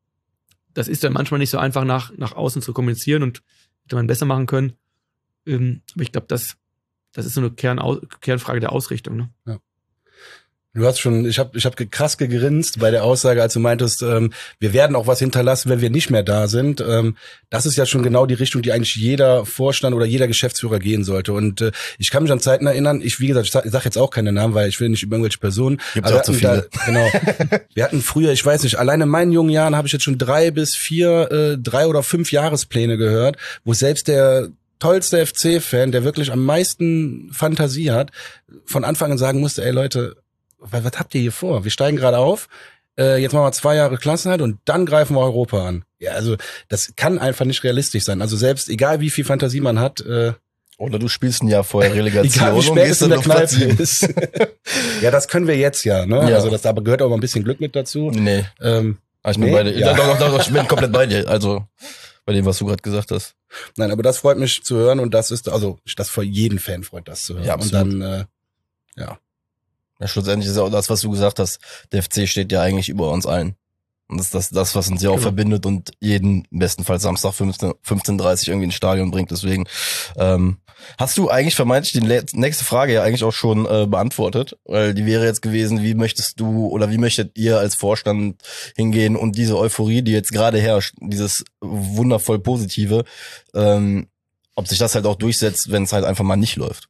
das ist dann manchmal nicht so einfach nach außen zu kommunizieren und hätte man besser machen können. Aber ich glaube, das ist so eine Kernfrage der Ausrichtung. Ne? Ja. Du hast schon, ich hab krass gegrinst bei der Aussage, als du meintest, wir werden auch was hinterlassen, wenn wir nicht mehr da sind. Das ist ja schon genau die Richtung, die eigentlich jeder Vorstand oder jeder Geschäftsführer gehen sollte. Und ich kann mich an Zeiten erinnern, wie gesagt, ich sag jetzt auch keine Namen, weil ich will nicht über irgendwelche Personen. Gibt auch zu viele. Genau. Wir hatten früher, ich weiß nicht, allein in meinen jungen Jahren habe ich jetzt schon 3 oder 5 Jahrespläne gehört, wo selbst der tollste FC-Fan, der wirklich am meisten Fantasie hat, von Anfang an sagen musste, ey Leute, was habt ihr hier vor? Wir steigen gerade auf, jetzt machen wir 2 Jahre Klassenerhalt und dann greifen wir Europa an. Ja, also das kann einfach nicht realistisch sein. Also selbst, egal wie viel Fantasie man hat. Oder du spielst ein Jahr vorher Relegation egal wie spät und gehst in dann der auf Platz Kneipe 7. ist. Ja, das können wir jetzt ja, ne? Ja. Also das aber gehört auch mal ein bisschen Glück mit dazu. Nee. Ich bin Nee? bei dir. Ja. Doch, ich bin komplett bei dir. Also bei dem, was du gerade gesagt hast. Nein, aber das freut mich zu hören und das ist, also das für jeden Fan freut das zu hören. Ja, absolut. Und dann, ja. Ja, schlussendlich ist ja auch das, was du gesagt hast. Der FC steht ja eigentlich über uns allen. Und das ist das, was uns ja auch Genau. verbindet und jeden bestenfalls Samstag 15:30 irgendwie ins Stadion bringt. Deswegen hast du eigentlich vermeintlich die nächste Frage ja eigentlich auch schon beantwortet. Weil die wäre jetzt gewesen, wie möchtest du oder wie möchtet ihr als Vorstand hingehen und diese Euphorie, die jetzt gerade herrscht, dieses wundervoll Positive, ob sich das halt auch durchsetzt, wenn es halt einfach mal nicht läuft.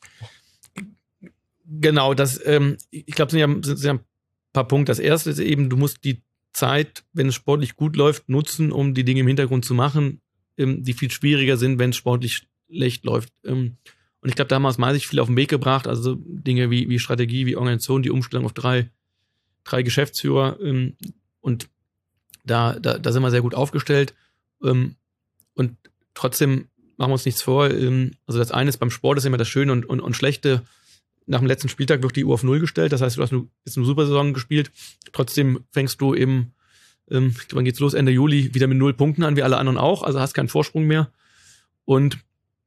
Genau, ich glaube, sind ja ein paar Punkte. Das erste ist eben, du musst die Zeit, wenn es sportlich gut läuft, nutzen, um die Dinge im Hintergrund zu machen, die viel schwieriger sind, wenn es sportlich schlecht läuft. Und ich glaube, da haben wir aus meiner Sicht viel auf den Weg gebracht, also Dinge wie Strategie, wie Organisation, die Umstellung auf drei Geschäftsführer. Und da sind wir sehr gut aufgestellt. Und trotzdem machen wir uns nichts vor. Also das eine ist beim Sport, ist immer das Schöne und Schlechte. Nach dem letzten Spieltag wird die Uhr auf 0 gestellt. Das heißt, du hast jetzt eine super Saison gespielt. Trotzdem fängst du wann geht's los? Ende Juli wieder mit 0 Punkten an, wie alle anderen auch. Also hast keinen Vorsprung mehr. Und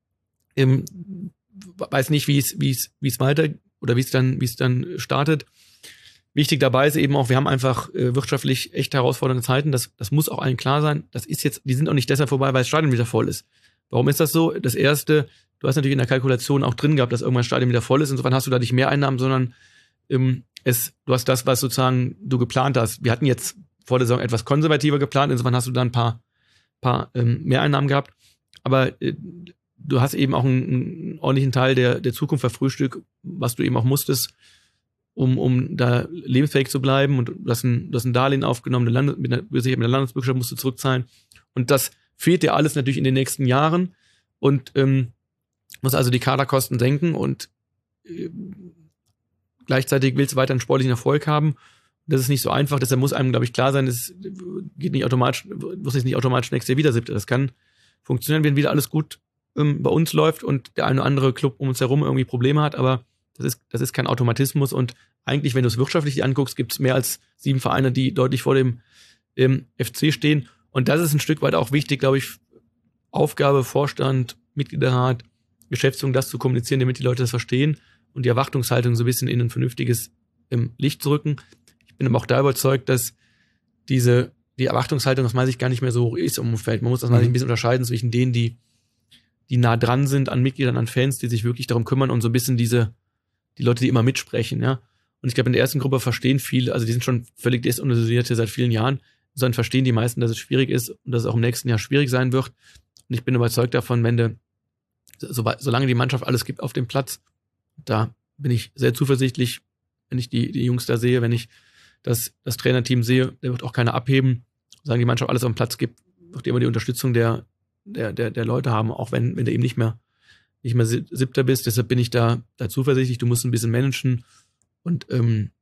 weiß nicht, wie es weiter oder wie es dann startet. Wichtig dabei ist eben auch, wir haben einfach wirtschaftlich echt herausfordernde Zeiten. Das muss auch allen klar sein. Die sind auch nicht deshalb vorbei, weil das Stadion wieder voll ist. Warum ist das so? Das erste, du hast natürlich in der Kalkulation auch drin gehabt, dass irgendwann das Stadion wieder voll ist. Insofern hast du da nicht Mehreinnahmen, sondern du hast das, was sozusagen du geplant hast. Wir hatten jetzt vor der Saison etwas konservativer geplant. Insofern hast du da ein paar Mehreinnahmen gehabt. Aber du hast eben auch einen ordentlichen Teil der Zukunft verfrühstückt, was du eben auch musstest, um da lebensfähig zu bleiben. Und du hast ein Darlehen aufgenommen, mit der Landesbürgerschaft musst du zurückzahlen. Und das fehlt dir alles natürlich in den nächsten Jahren und muss also die Kaderkosten senken und gleichzeitig willst du weiter einen sportlichen Erfolg haben. Das ist nicht so einfach, deshalb muss einem, glaube ich, klar sein, es geht nicht automatisch, muss jetzt nicht automatisch nächstes Jahr wieder 7. Das kann funktionieren, wenn wieder alles gut bei uns läuft und der eine oder andere Club um uns herum irgendwie Probleme hat, aber das ist kein Automatismus und eigentlich, wenn du es wirtschaftlich anguckst, gibt es mehr als 7 Vereine, die deutlich vor dem FC stehen. Und das ist ein Stück weit auch wichtig, glaube ich, Aufgabe, Vorstand, Mitgliederrat, Geschäftsführung, das zu kommunizieren, damit die Leute das verstehen und die Erwartungshaltung so ein bisschen in ein vernünftiges Licht zu rücken. Ich bin aber auch da überzeugt, dass die Erwartungshaltung aus meiner Sicht gar nicht mehr so hoch ist im Umfeld. Man muss aus meiner Sicht ein bisschen unterscheiden zwischen denen, die nah dran sind an Mitgliedern, an Fans, die sich wirklich darum kümmern und so ein bisschen die Leute, die immer mitsprechen, ja. Und ich glaube, in der ersten Gruppe verstehen viele, also die sind schon völlig desillusioniert hier seit vielen Jahren, sondern verstehen die meisten, dass es schwierig ist und dass es auch im nächsten Jahr schwierig sein wird. Und ich bin überzeugt davon, solange die Mannschaft alles gibt auf dem Platz, da bin ich sehr zuversichtlich, wenn ich die Jungs da sehe, wenn ich das Trainerteam sehe, der wird auch keiner abheben. Solange die Mannschaft alles auf dem Platz gibt, wird immer die Unterstützung der Leute haben, auch wenn du eben nicht mehr 7. bist. Deshalb bin ich da zuversichtlich. Du musst ein bisschen managen und eben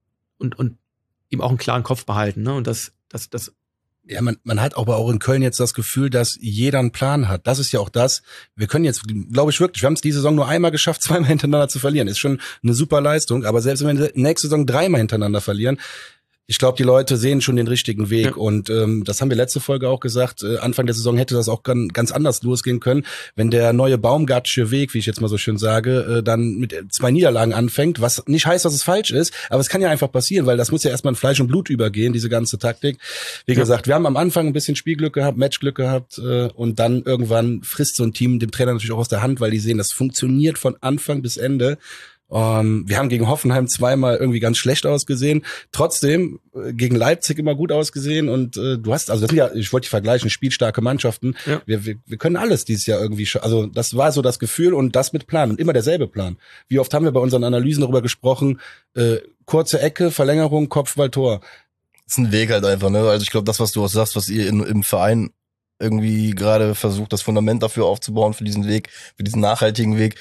auch einen klaren Kopf behalten. Ne? Und das Ja, man hat aber auch in Köln jetzt das Gefühl, dass jeder einen Plan hat. Das ist ja auch das. Wir können jetzt, glaube ich wirklich, wir haben es diese Saison nur einmal geschafft, 2-mal hintereinander zu verlieren. Ist schon eine super Leistung. Aber selbst wenn wir nächste Saison 3-mal hintereinander verlieren, Ich glaube, die Leute sehen schon den richtigen Weg und das haben wir letzte Folge auch gesagt. Anfang der Saison hätte das auch ganz anders losgehen können, wenn der neue Baumgartsche Weg, wie ich jetzt mal so schön sage, dann mit 2 Niederlagen anfängt, was nicht heißt, dass es falsch ist, aber es kann ja einfach passieren, weil das muss ja erstmal in Fleisch und Blut übergehen, diese ganze Taktik. Wie gesagt, wir haben am Anfang ein bisschen Spielglück gehabt, Matchglück gehabt und dann irgendwann frisst so ein Team dem Trainer natürlich auch aus der Hand, weil die sehen, das funktioniert von Anfang bis Ende. Wir haben gegen Hoffenheim zweimal irgendwie ganz schlecht ausgesehen, trotzdem gegen Leipzig immer gut ausgesehen und du hast, also das sind ja, ich wollte die vergleichen, spielstarke Mannschaften, wir können alles dieses Jahr irgendwie, also das war so das Gefühl und das mit Plan und immer derselbe Plan. Wie oft haben wir bei unseren Analysen darüber gesprochen, kurze Ecke, Verlängerung, Kopfball, Tor. Das ist ein Weg halt einfach, ne? Also ich glaube, das, was du auch sagst, was ihr im Verein irgendwie gerade versucht, das Fundament dafür aufzubauen, für diesen Weg, für diesen nachhaltigen Weg,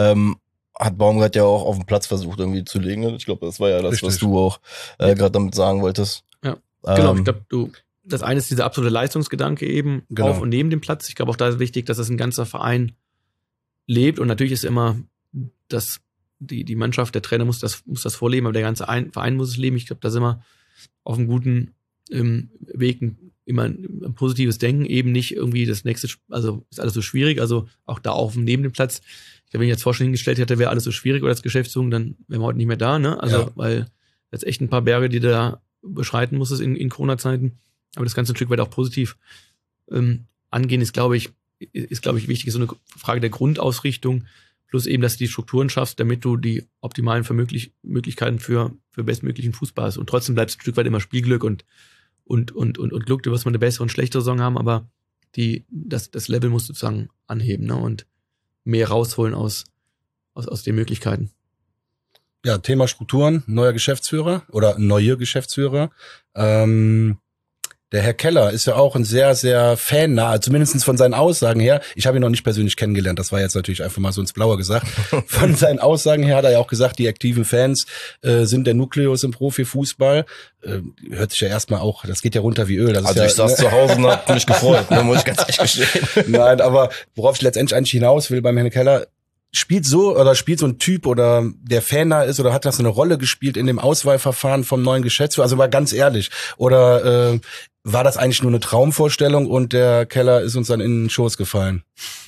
hat Baumgart ja auch auf dem Platz versucht irgendwie zu legen. Ich glaube, das war ja das, richtig, was du auch gerade damit sagen wolltest. Ja, genau. Ich glaube, das eine ist dieser absolute Leistungsgedanke eben auf und neben dem Platz. Ich glaube auch da ist wichtig, dass es ein ganzer Verein lebt und natürlich ist immer, dass die Mannschaft, der Trainer muss das vorleben, aber der ganze Verein muss es leben. Ich glaube, da sind wir auf einem guten Weg, immer ein positives Denken, eben nicht irgendwie das nächste, also ist alles so schwierig, also auch da auf neben dem Platz. Ich glaube, wenn ich jetzt Vorstellungen gestellt hätte, wäre alles so schwierig oder als Geschäftsführung, dann wären wir heute nicht mehr da, ne? Also, weil jetzt echt ein paar Berge, die du da beschreiten musstest in Corona-Zeiten. Aber das Ganze ein Stück weit auch positiv angehen, ist, glaube ich, wichtig, ist so eine Frage der Grundausrichtung, plus eben, dass du die Strukturen schaffst, damit du die optimalen Möglichkeiten für bestmöglichen Fußball hast. Und trotzdem bleibt es ein Stück weit immer Spielglück und Glück, du wirst mal eine bessere und schlechtere Saison haben, aber das Level musst du sozusagen anheben, ne? Und mehr rausholen aus den Möglichkeiten. Ja, Thema Strukturen, neuer Geschäftsführer oder neue Geschäftsführer. Der Herr Keller ist ja auch ein sehr, sehr fannah, zumindest von seinen Aussagen her. Ich habe ihn noch nicht persönlich kennengelernt, das war jetzt natürlich einfach mal so ins Blaue gesagt. Von seinen Aussagen her hat er ja auch gesagt, die aktiven Fans sind der Nukleus im Profifußball. Hört sich ja erstmal auch, das geht ja runter wie Öl. Das also ist ich saß zu Hause und hab mich gefreut, muss ich ganz ehrlich gestehen. Nein, aber worauf ich letztendlich eigentlich hinaus will beim Herrn Keller, spielt so ein Typ oder der Fan da ist oder hat das eine Rolle gespielt in dem Auswahlverfahren vom neuen Geschäftsführer? Also mal ganz ehrlich. Oder war das eigentlich nur eine Traumvorstellung und der Keller ist uns dann in den Schoß gefallen?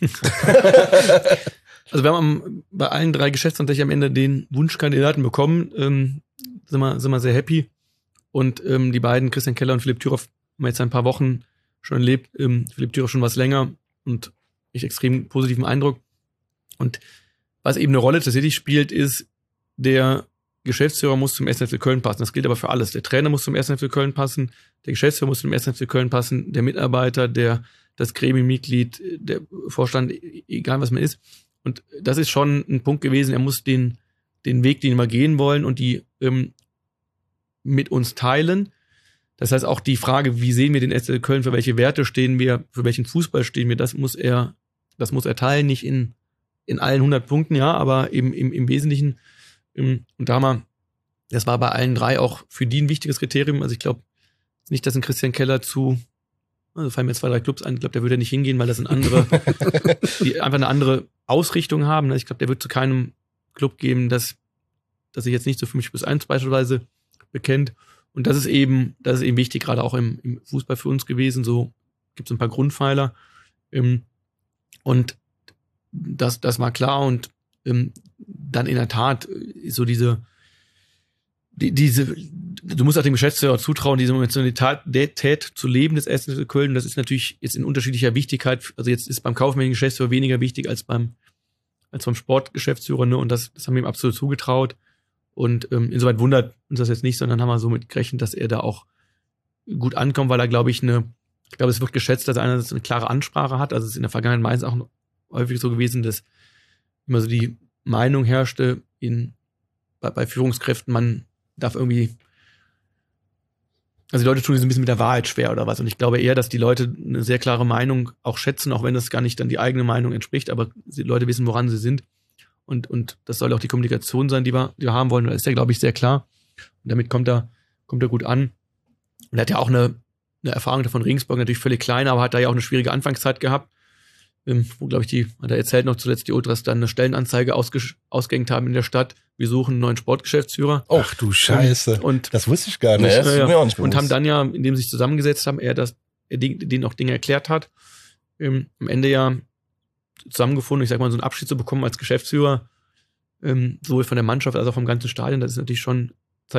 Also wir haben bei allen 3 Geschäftsführern am Ende den Wunschkandidaten bekommen. Sind wir sehr happy. Und die beiden, Christian Keller und Philipp Thüroff, haben wir jetzt ein paar Wochen schon erlebt. Philipp Thüroff schon was länger und ich extrem positiven Eindruck. Und was eben eine Rolle tatsächlich spielt, ist, der Geschäftsführer muss zum 1. FC Köln passen. Das gilt aber für alles. Der Trainer muss zum 1. FC Köln passen, der Geschäftsführer muss zum 1. FC Köln passen, der Mitarbeiter, das Gremienmitglied, der Vorstand, egal was man ist. Und das ist schon ein Punkt gewesen, er muss den Weg, den wir gehen wollen und die mit uns teilen. Das heißt auch die Frage, wie sehen wir den 1. FC Köln, für welche Werte stehen wir, für welchen Fußball stehen wir, das muss er teilen, nicht in allen 100 Punkten, ja, aber eben im Wesentlichen. Und das war bei allen 3 auch für die ein wichtiges Kriterium. Also ich glaube nicht, dass ein Christian Keller also fallen mir 2, 3 Clubs ein, ich glaube, der würde nicht hingehen, weil das sind andere, die einfach eine andere Ausrichtung haben. Ich glaube, der wird zu keinem Club geben, das sich jetzt nicht zu 50+1 beispielsweise bekennt. Und das ist eben wichtig, gerade auch im Fußball für uns gewesen. So gibt es ein paar Grundpfeiler. Und das war klar und dann in der Tat so du musst auch dem Geschäftsführer zutrauen, diese Emotionalität zu leben des 1. FC Köln. Das ist natürlich jetzt in unterschiedlicher Wichtigkeit. Also jetzt ist beim kaufmännischen Geschäftsführer weniger wichtig als beim Sportgeschäftsführer, ne? Und das haben wir ihm absolut zugetraut. Und insoweit wundert uns das jetzt nicht, sondern haben wir so mit gerechnet, dass er da auch gut ankommt, weil er, glaube ich, es wird geschätzt, dass er einerseits eine klare Ansprache hat. Also es ist in der Vergangenheit meistens auch häufig so gewesen, dass immer so die Meinung herrschte bei Führungskräften, man darf irgendwie, also die Leute tun sich ein bisschen mit der Wahrheit schwer oder was. Und ich glaube eher, dass die Leute eine sehr klare Meinung auch schätzen, auch wenn das gar nicht dann die eigene Meinung entspricht, aber die Leute wissen, woran sie sind. Und das soll auch die Kommunikation sein, die wir haben wollen. Das ist ja, glaube ich, sehr klar. Und damit kommt er gut an. Und er hat ja auch eine Erfahrung davon, Regensburg natürlich völlig klein, aber hat da ja auch eine schwierige Anfangszeit gehabt. wo, glaube ich, hat er erzählt noch zuletzt, die Ultras dann eine Stellenanzeige ausgehängt haben in der Stadt. Wir suchen einen neuen Sportgeschäftsführer. Ach du Scheiße. Und das wusste ich gar nicht. Nee, das ist mir auch nicht und haben bewusst. dann ja, indem sie sich zusammengesetzt haben, er denen auch Dinge erklärt hat, am Ende ja zusammengefunden, ich sag mal, so einen Abschied zu bekommen als Geschäftsführer, sowohl von der Mannschaft als auch vom ganzen Stadion. Das ist natürlich schon,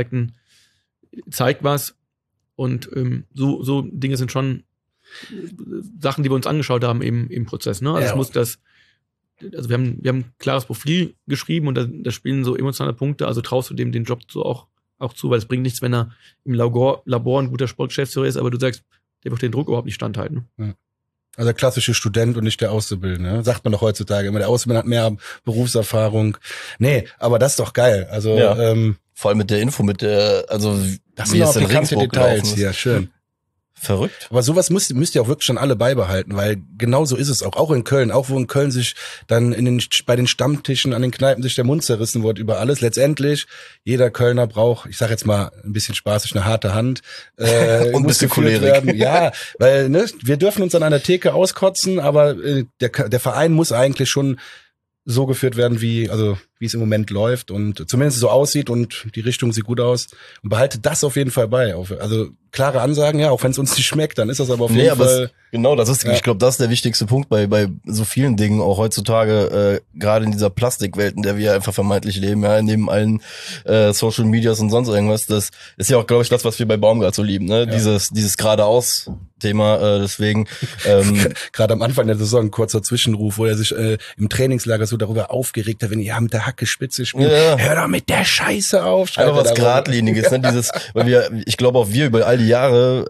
zeigt was. Und so Dinge sind schon Sachen, die wir uns angeschaut haben im Prozess. Ne? Also wir haben ein klares Profil geschrieben und da spielen so emotionale Punkte. Also traust du dem den Job so auch zu, weil es bringt nichts, wenn er im Labor ein guter Sportgeschäftsführer ist, aber du sagst, der wird den Druck überhaupt nicht standhalten. Ja. Also der klassische Student und nicht der Auszubildende. Ne? Sagt man doch heutzutage immer, der Auszubildende hat mehr Berufserfahrung. Nee, aber das ist doch geil. Also vor allem mit der Info, das sind auch pikante Details hier, schön. Verrückt. Aber sowas müsst ihr auch wirklich schon alle beibehalten, weil genau so ist es auch in Köln, auch wo in Köln sich dann bei den Stammtischen an den Kneipen sich der Mund zerrissen wird über alles. Letztendlich, jeder Kölner braucht, ich sag jetzt mal ein bisschen spaßig, eine harte Hand. Und ein bisschen Cholerik. Ja, weil wir dürfen uns an einer Theke auskotzen, aber der Verein muss eigentlich schon so geführt werden, wie es im Moment läuft und zumindest so aussieht und die Richtung sieht gut aus. Und behaltet das auf jeden Fall bei. Also klare Ansagen, ja, auch wenn es uns nicht schmeckt, dann ist das aber auf jeden Fall. Genau, ich glaube, das ist der wichtigste Punkt bei so vielen Dingen, auch heutzutage, gerade in dieser Plastikwelt, in der wir einfach vermeintlich leben, ja, neben allen Social Medias und sonst irgendwas. Das ist ja auch, glaube ich, das, was wir bei Baumgart so lieben, ne? Ja. Dieses geradeaus-Thema, deswegen. Gerade am Anfang der Saison, kurzer Zwischenruf, wo er sich im Trainingslager so darüber aufgeregt hat, wenn ihr mit der Hacke spitze spielt. Ja. Hör doch mit der Scheiße auf. Einfach was Geradliniges, ne? Ich glaube auch wir über all die Jahre,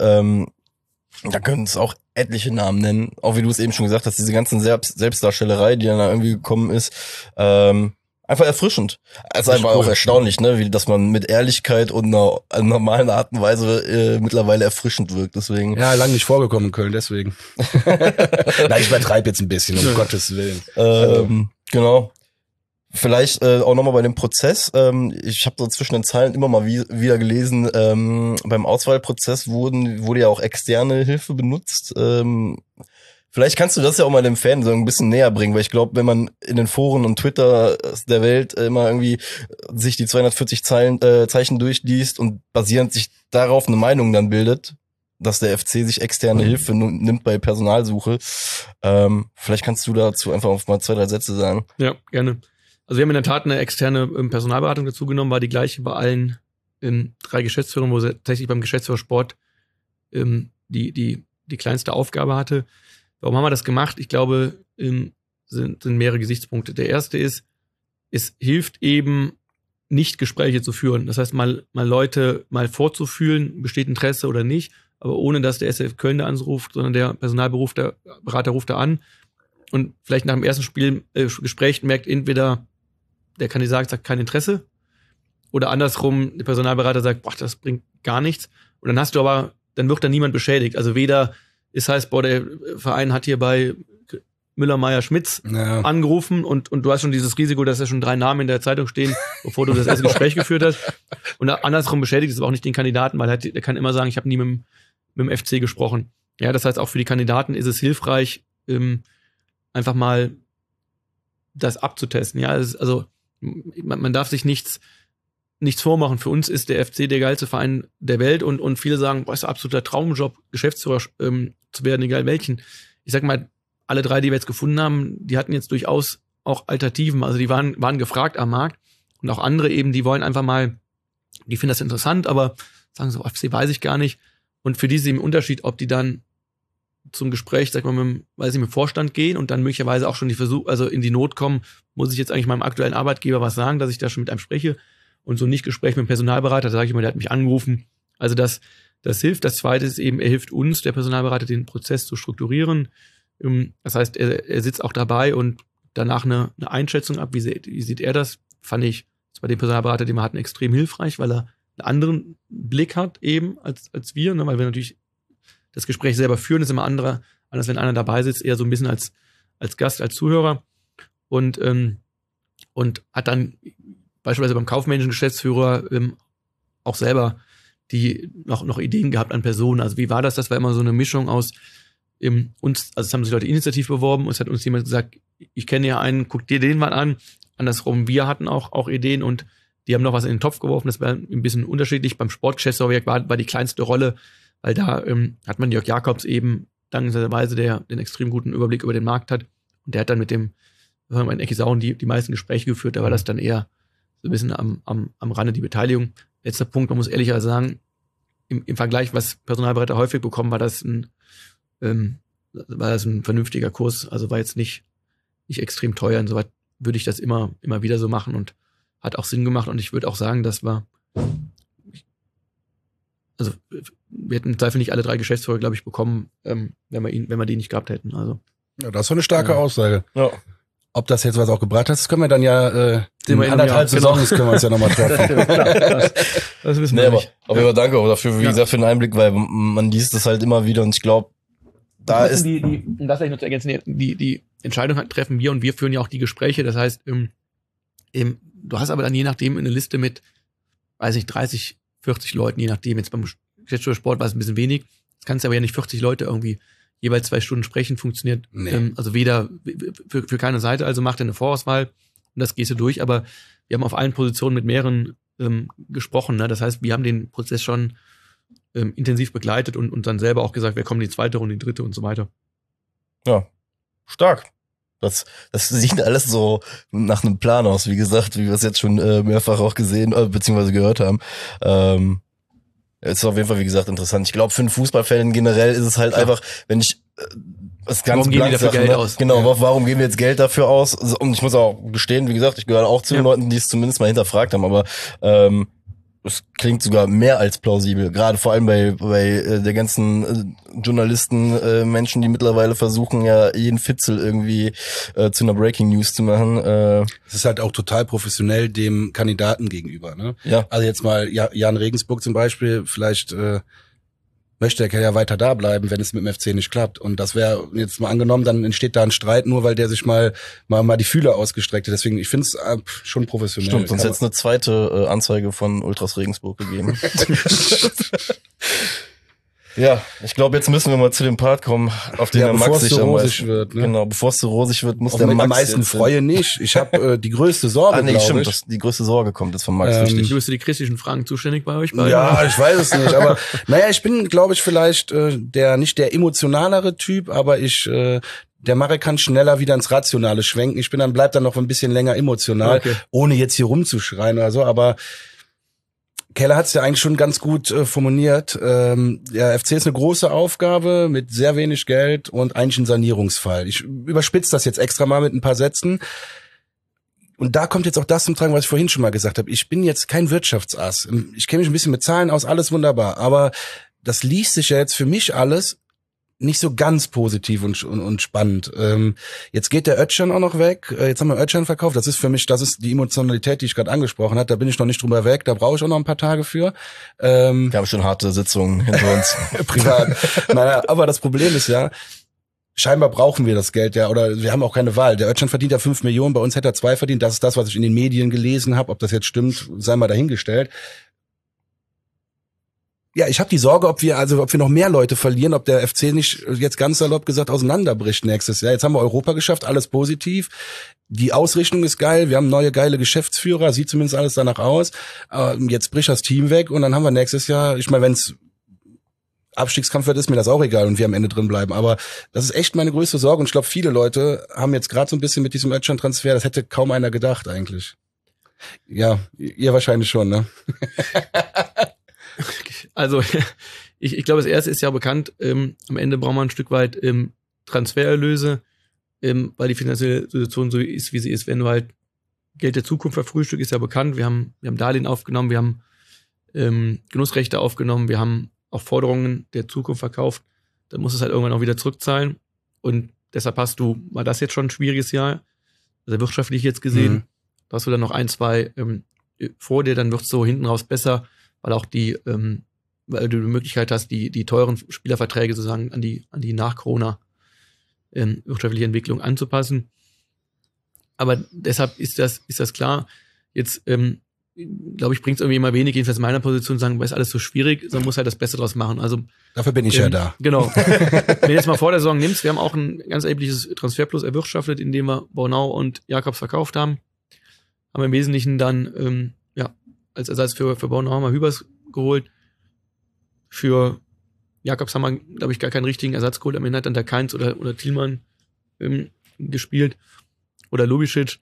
da können es auch etliche Namen nennen, auch wie du es eben schon gesagt hast, diese ganzen Selbstdarstellerei, die dann da irgendwie gekommen ist, einfach erfrischend. Also einfach auch erstaunlich, ne, dass man mit Ehrlichkeit und einer normalen Art und Weise mittlerweile erfrischend wirkt, deswegen. Ja, lange nicht vorgekommen in Köln, deswegen. Nein, ich übertreibe jetzt ein bisschen, um Gottes Willen. Genau. Vielleicht auch nochmal bei dem Prozess. Ich habe so zwischen den Zeilen immer mal wieder gelesen, beim Auswahlprozess wurde ja auch externe Hilfe benutzt. Vielleicht kannst du das ja auch mal dem Fan so ein bisschen näher bringen, weil ich glaube, wenn man in den Foren und Twitter der Welt immer irgendwie sich die 240 Zeichen durchliest und basierend sich darauf eine Meinung dann bildet, dass der FC sich externe Hilfe nimmt bei Personalsuche. Vielleicht kannst du dazu einfach auch mal 2, 3 Sätze sagen. Ja, gerne. Also wir haben in der Tat eine externe Personalberatung dazu genommen, war die gleiche bei allen 3 Geschäftsführern, wo sie tatsächlich beim Geschäftsführer Sport die kleinste Aufgabe hatte. Warum haben wir das gemacht? Ich glaube, sind mehrere Gesichtspunkte. Der erste ist, es hilft eben, nicht Gespräche zu führen. Das heißt, mal Leute mal vorzufühlen, besteht Interesse oder nicht, aber ohne, dass der SFC Köln da anruft, sondern der Personalberater ruft da an und vielleicht nach dem ersten Gespräch merkt entweder der Kandidat sagt kein Interesse oder andersrum, der Personalberater sagt, boah, das bringt gar nichts. Und dann wird da niemand beschädigt. Also weder, es heißt, boah, der Verein hat hier bei Müller, Meyer, Schmitz angerufen und du hast schon dieses Risiko, dass da schon 3 Namen in der Zeitung stehen, bevor du das erste Gespräch geführt hast. Und andersrum beschädigt es aber auch nicht den Kandidaten, weil der kann immer sagen, ich habe nie mit dem FC gesprochen. Ja, das heißt, auch für die Kandidaten ist es hilfreich, einfach mal das abzutesten. Ja, also man darf sich nichts vormachen. Für uns ist der FC der geilste Verein der Welt und viele sagen, boah, ist ein absoluter Traumjob, Geschäftsführer zu werden, egal welchen. Ich sag mal, alle 3, die wir jetzt gefunden haben, die hatten jetzt durchaus auch Alternativen. Also die waren gefragt am Markt und auch andere eben, die wollen einfach mal, die finden das interessant, aber sagen so, FC weiß ich gar nicht. Und für die ist eben ein Unterschied, ob die dann zum Gespräch, sag mal, mit dem Vorstand gehen und dann möglicherweise auch schon in die Not kommen, muss ich jetzt eigentlich meinem aktuellen Arbeitgeber was sagen, dass ich da schon mit einem spreche und so nicht Gespräch mit dem Personalberater, da sage ich mal, der hat mich angerufen. Also das hilft. Das Zweite ist eben, er hilft uns, der Personalberater, den Prozess zu strukturieren. Das heißt, er sitzt auch dabei und danach eine Einschätzung ab, wie sieht er das, fand ich bei dem Personalberater, den wir hatten, extrem hilfreich, weil er einen anderen Blick hat eben als wir, ne, weil wir natürlich das Gespräch selber führen, ist immer anders, wenn einer dabei sitzt, eher so ein bisschen als Gast, als Zuhörer und hat dann beispielsweise beim kaufmännischen Geschäftsführer auch selber die noch Ideen gehabt an Personen. Also wie war das? Das war immer so eine Mischung aus es haben sich Leute initiativ beworben, und es hat uns jemand gesagt, ich kenne ja einen, guck dir den mal an. Andersrum, wir hatten auch Ideen und die haben noch was in den Topf geworfen. Das war ein bisschen unterschiedlich. Beim Sportgeschäftsführer war die kleinste Rolle, weil da hat man Jörg Jakobs eben dankenswerterweise, der den extrem guten Überblick über den Markt hat. Und der hat dann mit dem Ecki Sauen die meisten Gespräche geführt. Da war das dann eher so ein bisschen am Rande die Beteiligung. Letzter Punkt, man muss ehrlicherweise sagen, im Vergleich, was Personalberater häufig bekommen, war das ein vernünftiger Kurs. Also war jetzt nicht extrem teuer. Insoweit würde ich das immer wieder so machen und hat auch Sinn gemacht. Und ich würde auch sagen, wir hätten im Zweifel nicht alle 3 Geschäftsführer, glaube ich, bekommen, wenn wir die nicht gehabt hätten. Also. Ja, das ist eine starke Aussage. Ja. Ob das jetzt was auch gebracht hat, das können wir dann ja in wir 1,5 Saisons können wir uns ja nochmal treffen. Das wissen wir nicht. Aber ja, danke auch dafür, wie gesagt, für den Einblick, weil man liest das halt immer wieder und ich glaube, da ist... Um das vielleicht noch zu ergänzen, die Entscheidung treffen wir und wir führen ja auch die Gespräche. Das heißt, du hast aber dann je nachdem eine Liste mit, 30, 40 Leuten, je nachdem. Jetzt beim Geschäftsführersport war es ein bisschen wenig. Das kannst du aber ja nicht 40 Leute irgendwie jeweils 2 Stunden sprechen, funktioniert also weder für keine Seite, also macht er eine Vorauswahl und das gehst du durch, aber wir haben auf allen Positionen mit mehreren gesprochen, ne? Das heißt, wir haben den Prozess schon intensiv begleitet und dann selber auch gesagt, wer kommt in die 2. Runde, in die 3. und so weiter. Ja, stark. Das sieht alles so nach einem Plan aus, wie gesagt, wie wir es jetzt schon mehrfach auch gesehen beziehungsweise gehört haben. Es ist auf jeden Fall, wie gesagt, interessant. Ich glaube, für einen Fußballfan generell ist es halt einfach, wenn ich das ganz warum geben die dafür Geld aus? Genau, warum geben wir jetzt Geld dafür aus? Und ich muss auch gestehen, wie gesagt, ich gehöre auch zu den Leuten, die es zumindest mal hinterfragt haben, aber es klingt sogar mehr als plausibel, gerade vor allem bei der ganzen Journalisten, Menschen, die mittlerweile versuchen, ja jeden Fitzel irgendwie zu einer Breaking News zu machen. Es ist halt auch total professionell dem Kandidaten gegenüber. Ne? Ja. Also jetzt mal Jan Regensburg zum Beispiel, vielleicht möchte er ja weiter da bleiben, wenn es mit dem FC nicht klappt. Und das wäre jetzt mal angenommen, dann entsteht da ein Streit, nur weil der sich mal die Fühler ausgestreckt hat. Deswegen, ich finde es schon professionell. Stimmt, sonst hätte es eine zweite Anzeige von Ultras Regensburg gegeben. Ja, ich glaube, jetzt müssen wir mal zu dem Part kommen, auf den der Max sich am meisten wird. Ne? Genau, bevor es so rosig wird, muss auch der Max am meisten freue nicht. Ich habe die größte Sorge, stimmt, die größte Sorge kommt jetzt von Max, richtig. Du bist für die christlichen Fragen zuständig bei euch? Ja, ich weiß es nicht, aber naja, ich bin, glaube ich, vielleicht nicht der emotionalere Typ, aber der Marek kann schneller wieder ins Rationale schwenken. Bleib dann noch ein bisschen länger emotional, ohne jetzt hier rumzuschreien oder so, aber Keller hat es ja eigentlich schon ganz gut formuliert. Der FC ist eine große Aufgabe mit sehr wenig Geld und eigentlich ein Sanierungsfall. Ich überspitze das jetzt extra mal mit ein paar Sätzen. Und da kommt jetzt auch das zum Tragen, was ich vorhin schon mal gesagt habe. Ich bin jetzt kein Wirtschaftsass. Ich kenne mich ein bisschen mit Zahlen aus, alles wunderbar. Aber das liest sich ja jetzt für mich alles nicht so ganz positiv und spannend. Jetzt geht der Özcan auch noch weg. Jetzt haben wir Özcan verkauft. Das ist die Emotionalität, die ich gerade angesprochen habe. Da bin ich noch nicht drüber weg. Da brauche ich auch noch ein paar Tage für. Wir haben schon harte Sitzungen hinter uns. Privat. Naja, aber das Problem ist ja, scheinbar brauchen wir das Geld ja, oder wir haben auch keine Wahl. Der Özcan verdient ja 5 Millionen, bei uns hätte er 2 verdient. Das ist das, was ich in den Medien gelesen habe. Ob das jetzt stimmt, sei mal dahingestellt. Ja, ich habe die Sorge, ob wir noch mehr Leute verlieren, ob der FC nicht jetzt ganz salopp gesagt auseinanderbricht nächstes Jahr. Jetzt haben wir Europa geschafft, alles positiv. Die Ausrichtung ist geil, wir haben neue geile Geschäftsführer, sieht zumindest alles danach aus. Jetzt bricht das Team weg und dann haben wir nächstes Jahr, ich meine, wenn es Abstiegskampf wird, ist mir das auch egal und wir am Ende drin bleiben. Aber das ist echt meine größte Sorge und ich glaube, viele Leute haben jetzt gerade so ein bisschen mit diesem Özcan-Transfer, das hätte kaum einer gedacht eigentlich. Ja, ihr wahrscheinlich schon, ne? Also ich glaube, das erste ist ja bekannt, am Ende brauchen wir ein Stück weit Transfererlöse, weil die finanzielle Situation so ist, wie sie ist. Wenn du halt Geld der Zukunft verfrühstückst, ist ja bekannt. Wir haben Darlehen aufgenommen, wir haben Genussrechte aufgenommen, wir haben auch Forderungen der Zukunft verkauft. Dann musst du es halt irgendwann auch wieder zurückzahlen. Und deshalb war das jetzt schon ein schwieriges Jahr, also wirtschaftlich jetzt gesehen. Da hast du dann noch 1, 2 vor dir, dann wird es so hinten raus besser, weil auch weil du die Möglichkeit hast, die teuren Spielerverträge sozusagen an die nach-Corona wirtschaftliche Entwicklung anzupassen. Aber deshalb ist das klar. Jetzt glaube ich, bringt es irgendwie immer wenig, jedenfalls in meiner Position, sagen, ist alles so schwierig, sondern muss halt das Beste draus machen. Also Dafür bin ich ja da. Genau. Wenn du jetzt mal vor der Saison nimmst, wir haben auch ein ganz erhebliches Transferplus erwirtschaftet, indem wir Bornau und Jakobs verkauft haben. Haben wir im Wesentlichen dann als Ersatz für Bornau haben wir Hübers geholt. Für Jakobs haben wir, glaube ich, gar keinen richtigen Ersatz geholt. Am Ende hat dann der Kainz oder Thielmann gespielt. Oder Lubicic.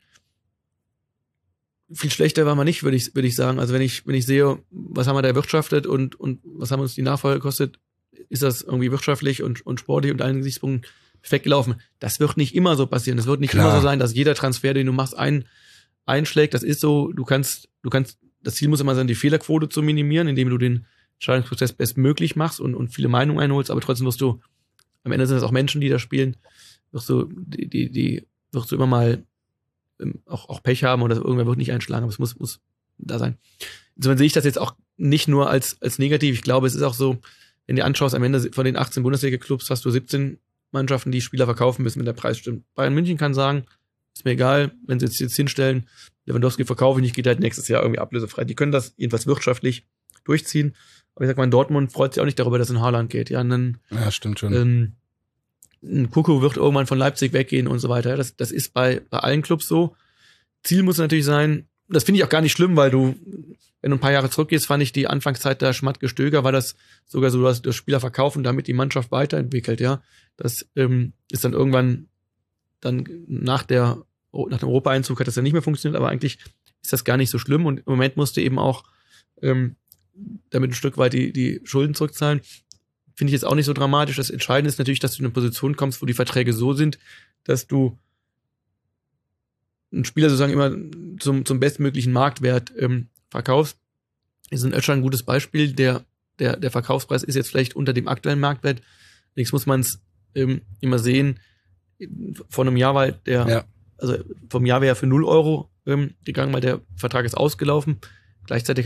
Viel schlechter war man nicht, würde ich sagen. Also wenn ich sehe, was haben wir da erwirtschaftet und was haben uns die Nachfolge gekostet, ist das irgendwie wirtschaftlich und sportlich und allen Gesichtspunkten perfekt gelaufen. Das wird nicht immer so passieren. Das wird nicht immer so sein, dass jeder Transfer, den du machst, einschlägt. Das ist so, du kannst, das Ziel muss immer sein, die Fehlerquote zu minimieren, indem du den Entscheidungsprozess bestmöglich machst und viele Meinungen einholst, aber trotzdem wirst du, am Ende sind es auch Menschen, die da spielen, wirst du immer mal auch Pech haben oder irgendwer wird nicht einschlagen, aber es muss da sein. Insofern sehe ich das jetzt auch nicht nur als negativ. Ich glaube, es ist auch so, wenn du anschaust, am Ende von den 18 Bundesliga-Clubs hast du 17 Mannschaften, die Spieler verkaufen müssen, wenn der Preis stimmt. Bayern München kann sagen, ist mir egal, wenn sie jetzt hinstellen, Lewandowski verkaufe ich nicht, geht halt nächstes Jahr irgendwie ablösefrei. Die können das jedenfalls wirtschaftlich durchziehen. Aber ich sag mal, in Dortmund freut sich auch nicht darüber, dass in Haaland geht. Ja, Stimmt schon. Ein Kuku wird irgendwann von Leipzig weggehen und so weiter. Das ist bei allen Clubs so. Ziel muss natürlich sein, das finde ich auch gar nicht schlimm, weil wenn du ein paar Jahre zurückgehst, fand ich die Anfangszeit der Schmatt-Gestöger, war das sogar so, dass das Spieler verkaufen, damit die Mannschaft weiterentwickelt, ja. Das ist dann irgendwann nach dem Europaeinzug hat das ja nicht mehr funktioniert, aber eigentlich ist das gar nicht so schlimm und im Moment musst du eben auch damit ein Stück weit die Schulden zurückzahlen. Finde ich jetzt auch nicht so dramatisch. Das Entscheidende ist natürlich, dass du in eine Position kommst, wo die Verträge so sind, dass du einen Spieler sozusagen immer zum bestmöglichen Marktwert verkaufst. Das ist in Ötschern ein gutes Beispiel. Der Verkaufspreis ist jetzt vielleicht unter dem aktuellen Marktwert. Allerdings muss man es immer sehen. Vor einem Jahr war also vom Jahr wäre er für 0 Euro gegangen, weil der Vertrag ist ausgelaufen. Gleichzeitig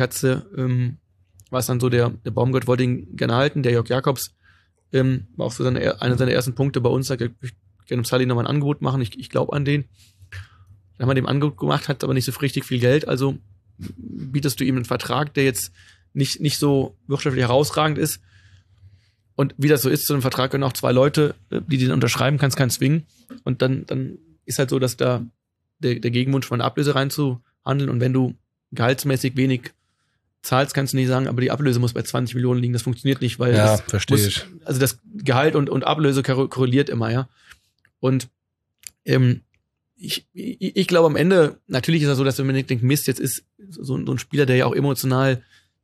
war es dann so, der Baumgart wollte ihn gerne halten, der Jörg Jakobs war auch so einer seiner ersten Punkte bei uns, sagt, ich möchte gerne Sully nochmal ein Angebot machen, ich glaube an den. Dann haben wir dem Angebot gemacht, hat aber nicht so richtig viel Geld, also bietest du ihm einen Vertrag, der jetzt nicht so wirtschaftlich herausragend ist. Und wie das so ist, zu einem Vertrag können auch 2 Leute, die den unterschreiben, kannst keinen zwingen. Und dann ist halt so, dass da der Gegenwunsch von der Ablöse reinzuhandeln. Und wenn du gehaltsmäßig wenig zahlst, kannst du nicht sagen, aber die Ablöse muss bei 20 Millionen liegen. Das funktioniert nicht, weil verstehe ich. Also das Gehalt und Ablöse korreliert immer, ja. Und ich glaube am Ende, natürlich ist es so, dass wenn man denkt, Mist, jetzt ist so ein Spieler, der ja auch emotional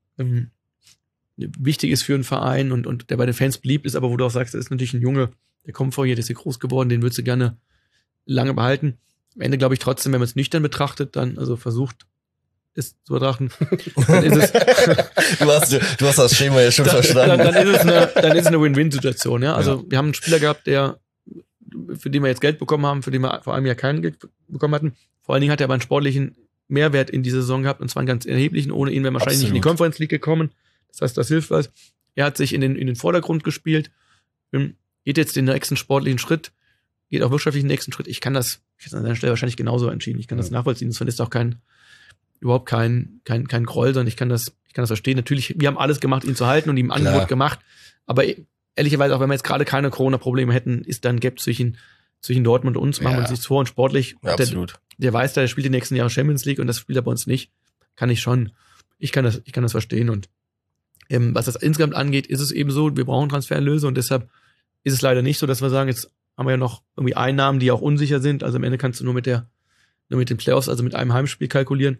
wichtig ist für einen Verein und der bei den Fans beliebt ist, aber wo du auch sagst, das ist natürlich ein Junge, der kommt vor hier, der ist hier groß geworden, den würdest du gerne lange behalten. Am Ende glaube ich trotzdem, wenn man es nüchtern betrachtet, dann also versucht, es zu betrachten, dann ist es du hast das Schema ja schon verstanden. Dann ist es eine Win-Win-Situation, ja. Also wir haben einen Spieler gehabt, für den wir jetzt Geld bekommen haben, für den wir vor allem ja kein Geld bekommen hatten. Vor allen Dingen hat er aber einen sportlichen Mehrwert in dieser Saison gehabt, und zwar einen ganz erheblichen. Ohne ihn wäre wahrscheinlich nicht in die Conference League gekommen. Das heißt, das hilft was. Er hat sich in den Vordergrund gespielt, geht jetzt den nächsten sportlichen Schritt, geht auch wirtschaftlich den nächsten Schritt. Ich hätte an seiner Stelle wahrscheinlich genauso entschieden. Ich kann das nachvollziehen. Das ist auch überhaupt kein Groll, sondern ich kann das verstehen. Natürlich, wir haben alles gemacht, ihn zu halten und ihm ein Angebot gemacht. Aber ehrlicherweise, auch wenn wir jetzt gerade keine Corona-Probleme hätten, ist da ein Gap zwischen Dortmund und uns, machen wir uns nichts vor, und sportlich. Ja, absolut. Der weiß, der spielt die nächsten Jahre Champions League und das spielt er bei uns nicht. Kann ich schon. Ich kann das verstehen. Und was das insgesamt angeht, ist es eben so, wir brauchen Transfererlöse, und deshalb ist es leider nicht so, dass wir sagen, jetzt haben wir ja noch irgendwie Einnahmen, die auch unsicher sind. Also am Ende kannst du nur mit den Playoffs, also mit einem Heimspiel kalkulieren.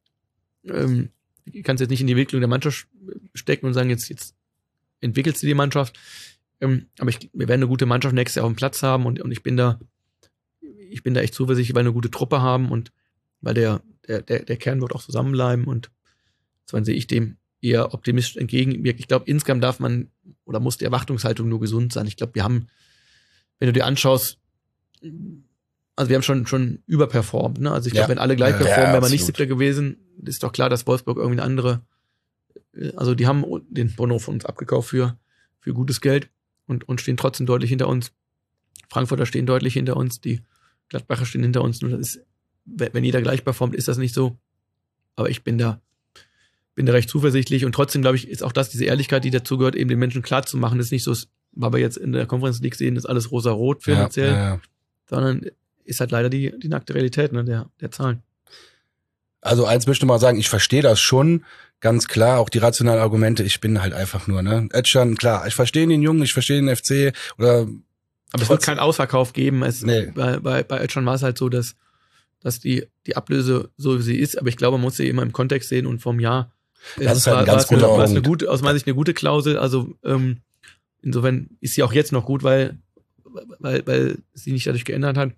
Du kannst jetzt nicht in die Entwicklung der Mannschaft stecken und sagen, jetzt entwickelst du die Mannschaft. Aber wir werden eine gute Mannschaft nächstes Jahr auf dem Platz haben, und ich bin da echt zuversichtlich, weil wir eine gute Truppe haben und weil der Kern wird auch zusammenbleiben, und zwar sehe ich dem eher optimistisch entgegen. Ich glaube, insgesamt darf man oder muss die Erwartungshaltung nur gesund sein. Ich glaube, wir haben, wenn du dir anschaust, also wir haben schon überperformt, ne? Also ich glaube, wenn alle gleich performen, wäre man nicht 7. gewesen. Ist doch klar, dass Wolfsburg irgendwie eine andere, also die haben den Bono von uns abgekauft für gutes Geld und stehen trotzdem deutlich hinter uns. Frankfurter stehen deutlich hinter uns, die Gladbacher stehen hinter uns. Nur das ist, wenn jeder gleich performt, ist das nicht so. Aber ich bin da bin da recht zuversichtlich und trotzdem, glaube ich, ist auch das, diese Ehrlichkeit, die dazu gehört, eben den Menschen klar zu machen, das ist nicht so, weil wir jetzt in der Conference League sehen, ist alles rosa-rot finanziell, sondern ist halt leider die nackte Realität, ne, der Zahlen. Also eins möchte ich mal sagen, ich verstehe das schon, ganz klar, auch die rationalen Argumente, ich bin halt einfach nur, ne, Özcan, klar, ich verstehe den Jungen, ich verstehe den FC, oder... Aber es wird keinen Ausverkauf geben, nee. Bei Özcan war es halt so, dass die Ablöse so wie sie ist, aber ich glaube, man muss sie immer im Kontext sehen und vom Jahr. Das ist halt ein ganz guter Punkt. Aus meiner Sicht eine gute Klausel, also insofern ist sie auch jetzt noch gut, weil sie nicht dadurch geändert hat.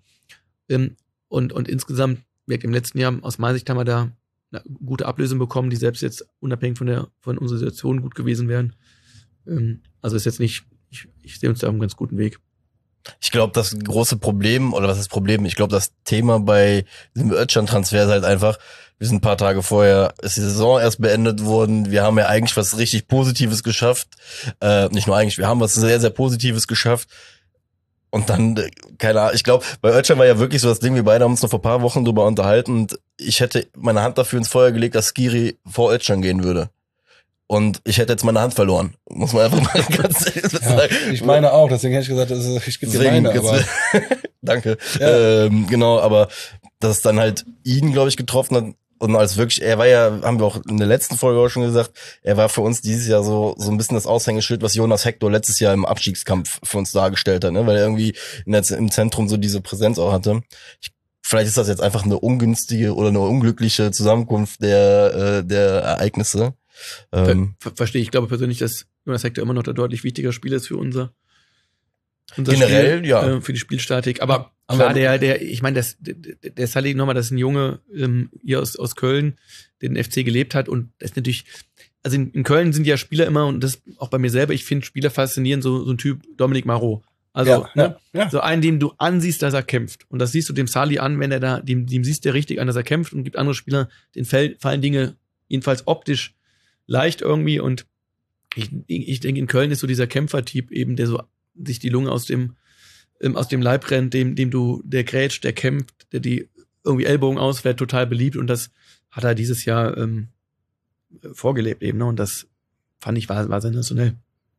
Und insgesamt, im letzten Jahr, aus meiner Sicht haben wir da eine gute Ablösung bekommen, die selbst jetzt unabhängig von unserer Situation gut gewesen wären. Also ist jetzt nicht, ich sehe uns da auf einem ganz guten Weg. Ich glaube, das große Problem, oder was ist das Problem? Ich glaube, das Thema bei diesem Özcan-Transfer ist halt einfach, wir sind ein paar Tage vorher, ist die Saison erst beendet worden, wir haben ja eigentlich was richtig Positives geschafft, nicht nur eigentlich, wir haben was sehr, sehr Positives geschafft und dann, keine Ahnung, ich glaube, bei Özcan war ja wirklich so das Ding, wir beide haben uns noch vor ein paar Wochen drüber unterhalten und ich hätte meine Hand dafür ins Feuer gelegt, dass Skiri vor Özcan gehen würde. Und ich hätte jetzt meine Hand verloren. Muss man einfach mal ganz ehrlich sagen. Ich meine auch, deswegen hätte ich gesagt, ich gebe dir meine, aber... Danke. Ja. Genau, aber dass es dann halt ihn, glaube ich, getroffen hat. Und als wirklich, er war ja, haben wir auch in der letzten Folge auch schon gesagt, er war für uns dieses Jahr so ein bisschen das Aushängeschild, was Jonas Hector letztes Jahr im Abstiegskampf für uns dargestellt hat, ne? Weil er irgendwie im Zentrum so diese Präsenz auch hatte. Vielleicht ist das jetzt einfach eine ungünstige oder eine unglückliche Zusammenkunft der Ereignisse. Verstehe ich. glaube persönlich, dass Jonas Hector immer noch der deutlich wichtigere Spieler ist für unser generell, Spiel, ja. Für die Spielstatik. Aber klar, ich meine, der Salih nochmal, das ist ein Junge hier aus Köln, der den FC gelebt hat und das ist natürlich, also in Köln sind ja Spieler immer, und das auch bei mir selber, ich finde Spieler faszinierend, so ein Typ Dominic Marot. Also, so einen, dem du ansiehst, dass er kämpft. Und das siehst du dem Salih an, wenn er da, dem siehst du richtig an, dass er kämpft, und gibt andere Spieler, denen fallen Dinge jedenfalls optisch leicht irgendwie, und ich denke, in Köln ist so dieser Kämpfertyp eben, der so sich die Lunge aus dem Leib rennt, der grätscht, der kämpft, der die irgendwie Ellbogen ausfährt, total beliebt, und das hat er dieses Jahr vorgelebt eben, ne? Und das fand ich war sensationell.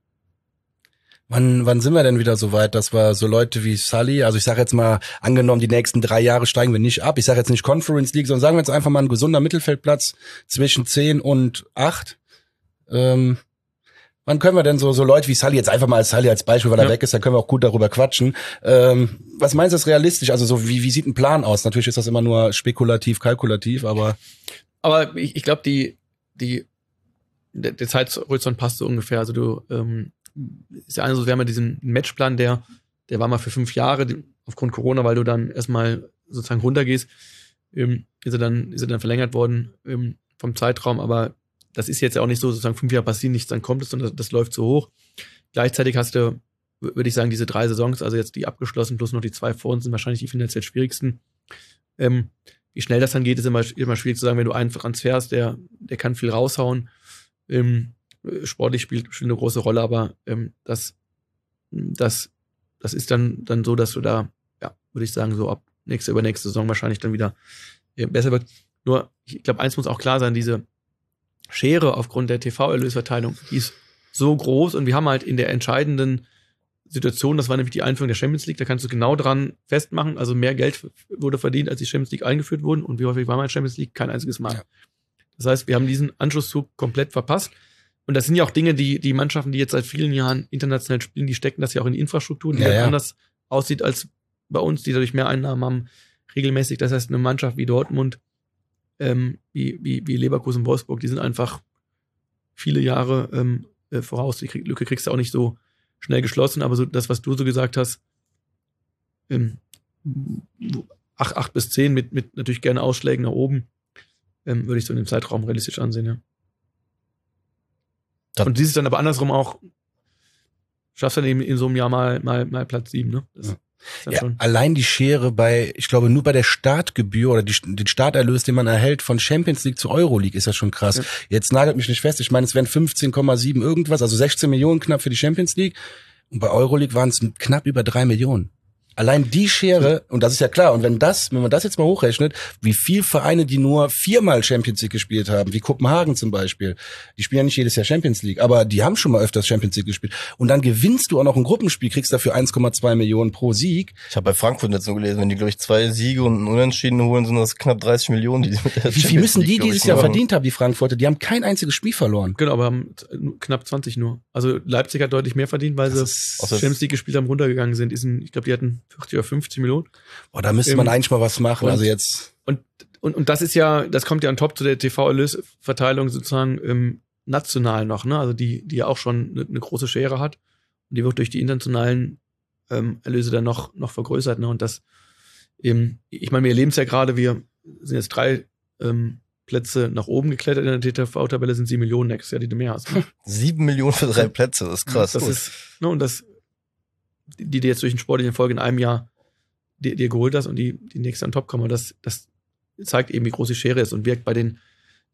Wann sind wir denn wieder so weit, dass wir so Leute wie Salih, also ich sage jetzt mal, angenommen, die nächsten 3 Jahre steigen wir nicht ab, ich sage jetzt nicht Conference League, sondern sagen wir jetzt einfach mal ein gesunder Mittelfeldplatz zwischen 10 und 8. Wann können wir denn so Leute wie Salih, jetzt einfach mal als Salih als Beispiel, weil er weg ist, dann können wir auch gut darüber quatschen. Was meinst du, ist realistisch? Also so wie sieht ein Plan aus? Natürlich ist das immer nur spekulativ, kalkulativ, aber ich glaube, der Zeithorizont passt so ungefähr. Also du ist ja so, wir haben ja diesen Matchplan, der war mal für 5 Jahre, aufgrund Corona, weil du dann erstmal sozusagen runtergehst, ist er dann verlängert worden vom Zeitraum, aber das ist jetzt ja auch nicht so, sozusagen 5 Jahre passieren nichts, dann kommt es, sondern das läuft so hoch. Gleichzeitig hast du, würde ich sagen, diese 3 Saisons, also jetzt die abgeschlossen, plus noch die 2 vor uns, sind wahrscheinlich die finanziell schwierigsten. Wie schnell das dann geht, ist immer schwierig zu sagen, wenn du einen Transfer hast, der kann viel raushauen. Sportlich spielt eine große Rolle, aber das ist dann so, dass du da, ja, würde ich sagen, so ab übernächste Saison wahrscheinlich dann wieder besser wird. Nur, ich glaube, eins muss auch klar sein, diese Schere aufgrund der TV-Erlösverteilung, die ist so groß, und wir haben halt in der entscheidenden Situation, das war nämlich die Einführung der Champions League, da kannst du genau dran festmachen, also mehr Geld wurde verdient, als die Champions League eingeführt wurden, und wie häufig war mal in Champions League? Kein einziges Mal. Ja. Das heißt, wir haben diesen Anschlusszug komplett verpasst. Und das sind ja auch Dinge, die Mannschaften, die jetzt seit vielen Jahren international spielen, die stecken das ja auch in die Infrastruktur, die anders aussieht als bei uns, die dadurch mehr Einnahmen haben, regelmäßig. Das heißt, eine Mannschaft wie Dortmund, wie Leverkusen, Wolfsburg, die sind einfach viele Jahre voraus. Die Lücke kriegst du auch nicht so schnell geschlossen, aber so das, was du so gesagt hast, 8 bis 10 mit natürlich gerne Ausschlägen nach oben, würde ich so in dem Zeitraum realistisch ansehen, ja. Und dieses dann aber andersrum auch, schaffst dann eben in so einem Jahr mal Platz 7, ne? Das schon. Allein die Schere ich glaube, nur bei der Startgebühr oder den Starterlös, den man erhält von Champions League zu Euroleague, ist das schon krass. Ja. Jetzt nagelt mich nicht fest, ich meine, es wären 15,7 irgendwas, also 16 Millionen knapp für die Champions League, und bei Euroleague waren es knapp über 3 Millionen. Allein die Schere, und das ist ja klar, und wenn man das jetzt mal hochrechnet, wie viel Vereine, die nur 4-mal Champions League gespielt haben, wie Kopenhagen zum Beispiel, die spielen ja nicht jedes Jahr Champions League, aber die haben schon mal öfters Champions League gespielt. Und dann gewinnst du auch noch ein Gruppenspiel, kriegst dafür 1,2 Millionen pro Sieg. Ich habe bei Frankfurt jetzt nur gelesen, wenn die, glaube ich, 2 Siege und einen Unentschieden holen, sind das knapp 30 Millionen, die mit der Wie viel müssen die dieses Jahr verdient haben, die Frankfurter? Die haben kein einziges Spiel verloren. Genau, aber haben knapp 20 nur. Also Leipzig hat deutlich mehr verdient, weil sie Champions League gespielt haben, runtergegangen sind. Ich glaube, die hatten 40 oder 50 Millionen. Boah, da müsste man eigentlich mal was machen. Also jetzt. Und das ist ja, das kommt ja on top zu der TV-Erlösverteilung sozusagen national noch, ne? Also die ja auch schon eine große Schere hat. Und die wird durch die internationalen Erlöse dann noch vergrößert, ne? Und das ich meine, wir erleben es ja gerade, wir sind jetzt 3 Plätze nach oben geklettert in der TV-Tabelle, sind 7 Millionen nächstes Jahr, die du mehr hast. Ne? 7 Millionen für 3 Plätze, das ist krass. Das ist, ne, und das, die jetzt durch den sportlichen Erfolg in einem Jahr dir geholt hast und die nächste an Top kommen, das zeigt eben, wie groß die Schere ist und wirkt bei den,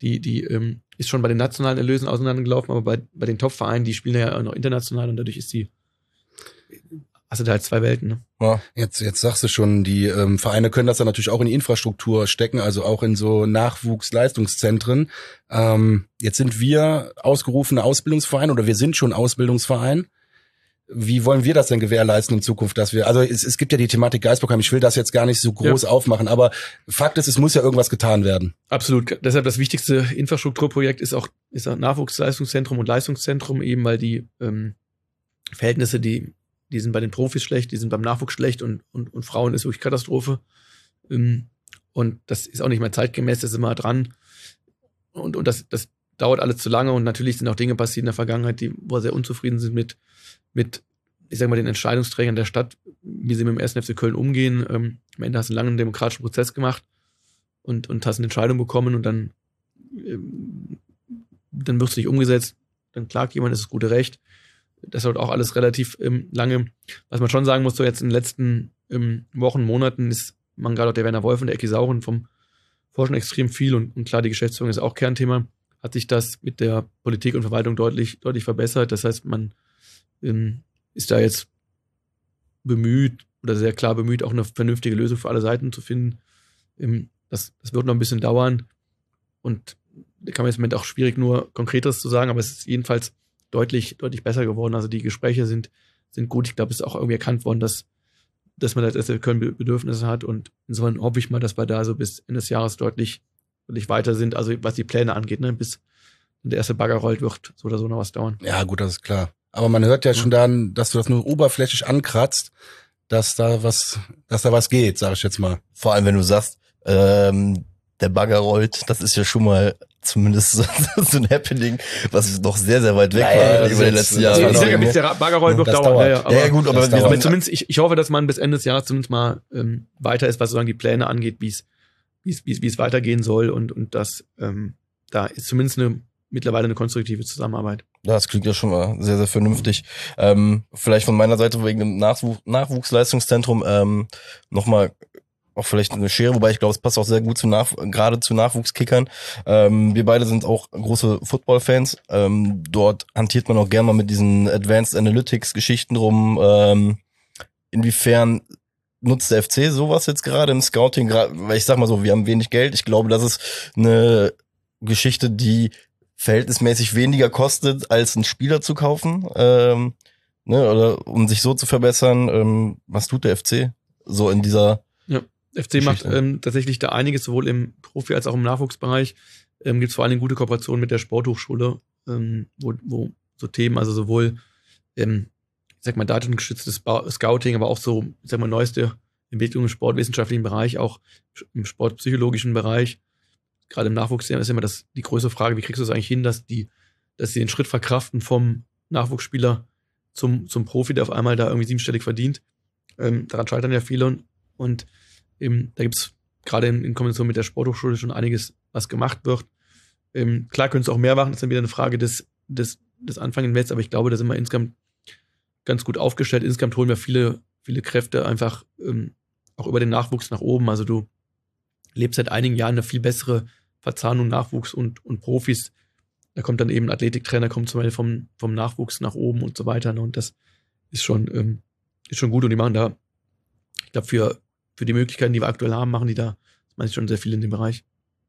ist schon bei den nationalen Erlösen auseinandergelaufen, aber bei den Top-Vereinen, die spielen ja auch noch international und dadurch hast du da halt 2 Welten, ne? Ja. Jetzt sagst du schon, die Vereine können das dann natürlich auch in die Infrastruktur stecken, also auch in so Nachwuchsleistungszentren. Jetzt sind wir ausgerufene Ausbildungsverein oder wir sind schon Ausbildungsverein. Wie wollen wir das denn gewährleisten in Zukunft, dass wir, also es gibt ja die Thematik Geistbockheim, ich will das jetzt gar nicht so groß aufmachen, aber Fakt ist, es muss ja irgendwas getan werden. Absolut. Deshalb das wichtigste Infrastrukturprojekt ist auch Nachwuchsleistungszentrum und Leistungszentrum, eben weil die Verhältnisse, die sind bei den Profis schlecht, die sind beim Nachwuchs schlecht und Frauen ist wirklich Katastrophe. Und das ist auch nicht mehr zeitgemäß, das ist immer dran. Und das dauert alles zu lange und natürlich sind auch Dinge passiert in der Vergangenheit, wo wir sehr unzufrieden sind mit, ich sag mal, den Entscheidungsträgern der Stadt, wie sie mit dem 1. FC Köln umgehen. Am Ende hast du einen langen demokratischen Prozess gemacht und hast eine Entscheidung bekommen und dann wird es nicht umgesetzt, dann klagt jemand, das ist das gute Recht. Das dauert auch alles relativ lange. Was man schon sagen muss, so jetzt in den letzten Wochen, Monaten ist man gerade auch der Werner Wolf und der Ecki Sauren forschen extrem viel und klar, die Geschäftsführung ist auch Kernthema. Hat sich das mit der Politik und Verwaltung deutlich verbessert. Das heißt, man ist da jetzt bemüht oder sehr klar bemüht, auch eine vernünftige Lösung für alle Seiten zu finden. Das wird noch ein bisschen dauern und da kann man jetzt im Moment auch schwierig nur Konkreteres zu sagen, aber es ist jedenfalls deutlich besser geworden. Also die Gespräche sind gut. Ich glaube, es ist auch irgendwie erkannt worden, dass man als SC Köln Bedürfnisse hat und insofern hoffe ich mal, dass wir da so bis Ende des Jahres deutlich weiter sind, also was die Pläne angeht, ne? Bis der erste Bagger rollt, wird so oder so noch was dauern. Ja, gut, das ist klar. Aber man hört ja schon dann, dass du das nur oberflächlich ankratzt, dass da was geht, sag ich jetzt mal. Vor allem, wenn du sagst, der Bagger rollt, das ist ja schon mal zumindest so ein Happening, was noch sehr, sehr weit weg war über die letzten Jahre. Ich sage ja, bis der Bagger rollt, wird dauern. Ja, gut, aber zumindest, ich hoffe, dass man bis Ende des Jahres zumindest mal weiter ist, was sozusagen die Pläne angeht, wie es weitergehen soll und das da ist zumindest mittlerweile eine konstruktive Zusammenarbeit. Das klingt ja schon mal sehr, sehr vernünftig. Vielleicht von meiner Seite wegen dem Nachwuchsleistungszentrum nochmal auch vielleicht eine Schere, wobei ich glaube, es passt auch sehr gut gerade zu Nachwuchskickern. Wir beide sind auch große Football-Fans. Dort hantiert man auch gerne mal mit diesen Advanced Analytics-Geschichten rum. Inwiefern nutzt der FC sowas jetzt gerade im Scouting? Weil ich sag mal so, wir haben wenig Geld. Ich glaube, das ist eine Geschichte, die verhältnismäßig weniger kostet, als einen Spieler zu kaufen. Oder um sich so zu verbessern. Was tut der FC so in dieser FC macht tatsächlich da einiges, sowohl im Profi- als auch im Nachwuchsbereich. Gibt es vor allem gute Kooperationen mit der Sporthochschule, wo so Themen, also sowohl, ich sag mal, datengeschütztes Scouting, aber auch so, ich sag mal, neueste Entwicklung im sportwissenschaftlichen Bereich, auch im sportpsychologischen Bereich. Gerade im Nachwuchs ist immer die größte Frage, wie kriegst du es eigentlich hin, dass sie den Schritt verkraften vom Nachwuchsspieler zum Profi, der auf einmal da irgendwie 7-stellig verdient. Daran scheitern ja viele und da gibt's gerade in Kombination mit der Sporthochschule schon einiges, was gemacht wird. Klar können es auch mehr machen, das ist dann wieder eine Frage des Anfangen, aber ich glaube, da sind wir insgesamt ganz gut aufgestellt. Insgesamt holen wir viele Kräfte einfach auch über den Nachwuchs nach oben. Also du lebst seit einigen Jahren eine viel bessere Verzahnung Nachwuchs und Profis. Da kommt dann eben ein Athletiktrainer, kommt zum Beispiel vom Nachwuchs nach oben und so weiter. Und das ist schon gut und die machen da Ich glaube, für die Möglichkeiten, die wir aktuell haben, machen die da, meine ich, schon sehr viel in dem Bereich.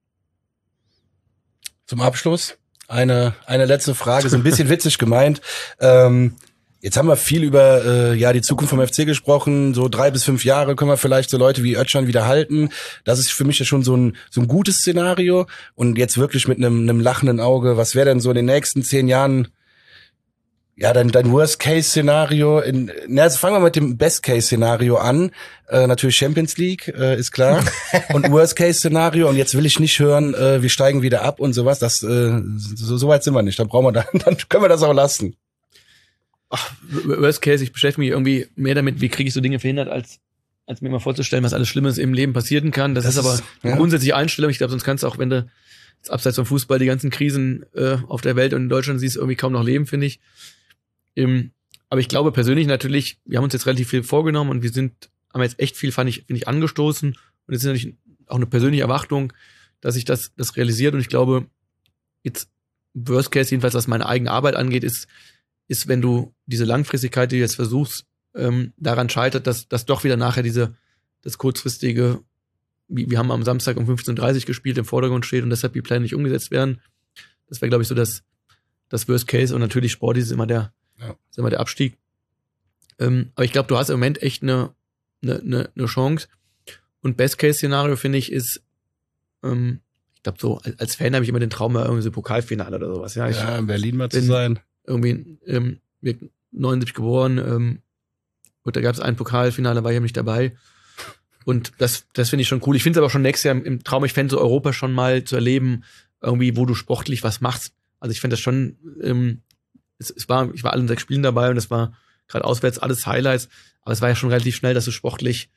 Zum Abschluss eine letzte Frage, so ein bisschen witzig gemeint. Jetzt haben wir viel über die Zukunft vom FC gesprochen. So 3 bis 5 Jahre können wir vielleicht so Leute wie Özcan wieder halten. Das ist für mich ja schon so ein gutes Szenario. Und jetzt wirklich mit einem lachenden Auge, was wäre denn so in den nächsten 10 Jahren dein Worst-Case-Szenario? Also fangen wir mit dem Best-Case-Szenario an. Natürlich Champions League, ist klar. Und Worst-Case-Szenario. Und jetzt will ich nicht hören, wir steigen wieder ab und sowas. Das so weit sind wir nicht. Dann können wir das auch lassen. Ach, Worst Case, ich beschäftige mich irgendwie mehr damit, wie kriege ich so Dinge verhindert, als mir mal vorzustellen, was alles Schlimmes im Leben passieren kann. Das ist aber eine grundsätzliche Einstellung. Ich glaube, sonst kannst du auch, wenn du jetzt abseits vom Fußball die ganzen Krisen auf der Welt und in Deutschland siehst, irgendwie kaum noch leben, finde ich. Aber ich glaube persönlich natürlich, wir haben uns jetzt relativ viel vorgenommen und haben jetzt echt viel, finde ich, angestoßen. Und es ist natürlich auch eine persönliche Erwartung, dass sich das realisiert. Und ich glaube, jetzt Worst Case, jedenfalls was meine eigene Arbeit angeht, ist, wenn du diese Langfristigkeit, die du jetzt versuchst, daran scheitert, dass doch wieder nachher das kurzfristige, wir haben am Samstag um 15:30 Uhr gespielt, im Vordergrund steht und deshalb die Pläne nicht umgesetzt werden. Das wäre, glaube ich, so das Worst Case. Und natürlich Sport ist immer der Abstieg. Aber ich glaube, du hast im Moment echt eine Chance. Und Best Case Szenario, finde ich, ist, ich glaube, so als Fan habe ich immer den Traum, mal irgendwie so Pokalfinale oder sowas. Ja, in Berlin mal zu sein. Irgendwie, wir 79 geboren, und da gab es ein Pokalfinale, war ich ja nicht dabei. Und das finde ich schon cool. Ich finde es aber schon nächstes Jahr im Traum, ich fände so Europa schon mal zu erleben, irgendwie, wo du sportlich was machst. Also ich fände das schon, ich war allen 6 Spielen dabei und es war gerade auswärts alles Highlights, aber es war ja schon relativ schnell, dass du sportlich.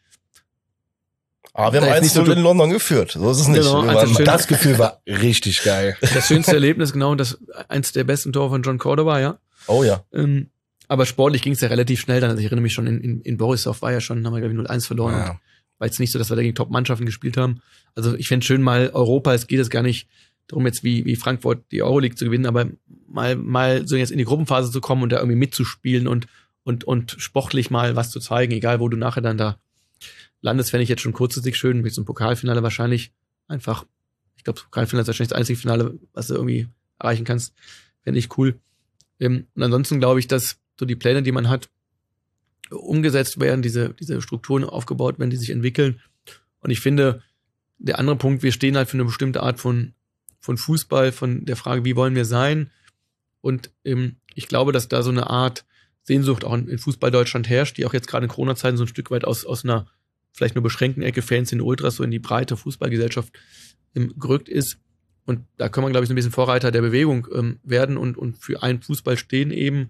Aber wir haben 1-0 in London geführt. So ist es nicht. Genau, das Gefühl war richtig geil. Das schönste Erlebnis, genau, das eins der besten Tore von John Cordoba, ja. Oh ja. Aber sportlich ging es ja relativ schnell dann. Also ich erinnere mich schon, in Borisov war ja schon, haben wir glaube ich 0-1 verloren. Ja. War jetzt nicht so, dass wir da gegen Top-Mannschaften gespielt haben. Also ich fände schön mal Europa, es geht es gar nicht darum jetzt wie Frankfurt die Euroleague zu gewinnen, aber mal so jetzt in die Gruppenphase zu kommen und da irgendwie mitzuspielen und sportlich mal was zu zeigen, egal wo du nachher dann da landest, fände ich jetzt schon kurzfristig schön, mit so einem Pokalfinale wahrscheinlich einfach, ich glaube, das Pokalfinale ist wahrscheinlich das einzige Finale, was du irgendwie erreichen kannst, fände ich cool. Und ansonsten glaube ich, dass so die Pläne, die man hat, umgesetzt werden, diese Strukturen aufgebaut werden, die sich entwickeln. Und ich finde, der andere Punkt, wir stehen halt für eine bestimmte Art von Fußball, von der Frage, wie wollen wir sein? Und ich glaube, dass da so eine Art Sehnsucht auch in Fußball Deutschland herrscht, die auch jetzt gerade in Corona-Zeiten so ein Stück weit aus einer vielleicht nur beschränkten Ecke Fans in Ultras so in die breite Fußballgesellschaft gerückt ist. Und da kann man, glaube ich, so ein bisschen Vorreiter der Bewegung werden und für einen Fußball stehen eben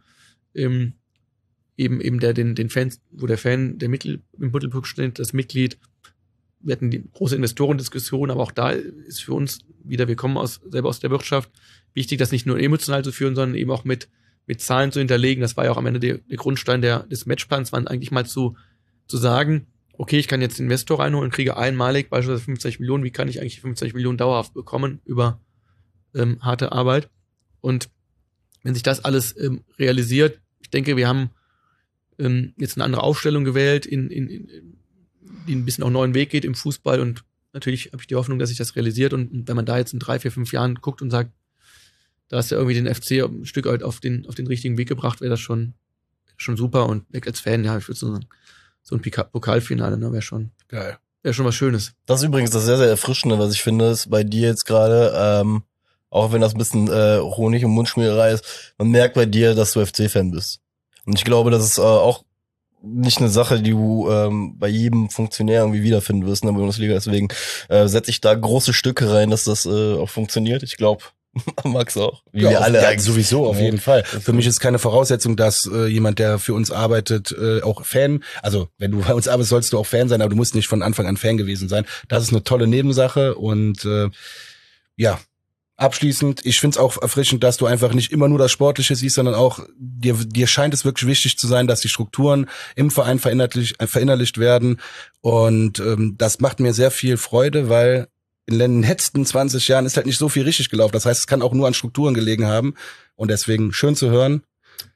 der den Fans, wo der Fan im Mittelpunkt steht, das Mitglied. Wir hatten die große Investorendiskussion, aber auch da ist für uns wieder, wir kommen selber aus der Wirtschaft, wichtig, das nicht nur emotional zu führen, sondern eben auch mit Zahlen zu hinterlegen. Das war ja auch am Ende der Grundstein des Matchplans, war eigentlich mal zu sagen, okay, ich kann jetzt den Investor reinholen und kriege einmalig beispielsweise 50 Millionen. Wie kann ich eigentlich 50 Millionen dauerhaft bekommen über harte Arbeit? Und wenn sich das alles realisiert, ich denke, wir haben jetzt eine andere Aufstellung gewählt, die ein bisschen auch einen neuen Weg geht im Fußball. Und natürlich habe ich die Hoffnung, dass sich das realisiert. Und wenn man da jetzt in 3, 4, 5 Jahren guckt und sagt, da hast du irgendwie den FC ein Stück weit auf den richtigen Weg gebracht, wäre das schon super. Und als Fan, ja, ich würde so ein Pokalfinale, ne, wäre schon geil. Wäre schon was Schönes. Das ist übrigens das sehr, sehr Erfrischende, was ich finde, ist bei dir jetzt gerade, auch wenn das ein bisschen Honig und Mundschmiererei ist, man merkt bei dir, dass du FC-Fan bist. Und ich glaube, das ist auch nicht eine Sache, die du bei jedem Funktionär irgendwie wiederfinden wirst in der Bundesliga. Deswegen setze ich da große Stücke rein, dass das auch funktioniert. Ich glaube, Max auch. Wie wir alle. Ja, sowieso, auf jeden Fall. Für mich ist keine Voraussetzung, dass jemand, der für uns arbeitet, auch Fan, also wenn du bei uns arbeitest, sollst du auch Fan sein, aber du musst nicht von Anfang an Fan gewesen sein. Das ist eine tolle Nebensache und ja, abschließend, ich find's auch erfrischend, dass du einfach nicht immer nur das Sportliche siehst, sondern auch dir scheint es wirklich wichtig zu sein, dass die Strukturen im Verein verinnerlicht werden und das macht mir sehr viel Freude, weil in den letzten 20 Jahren ist halt nicht so viel richtig gelaufen. Das heißt, es kann auch nur an Strukturen gelegen haben und deswegen schön zu hören.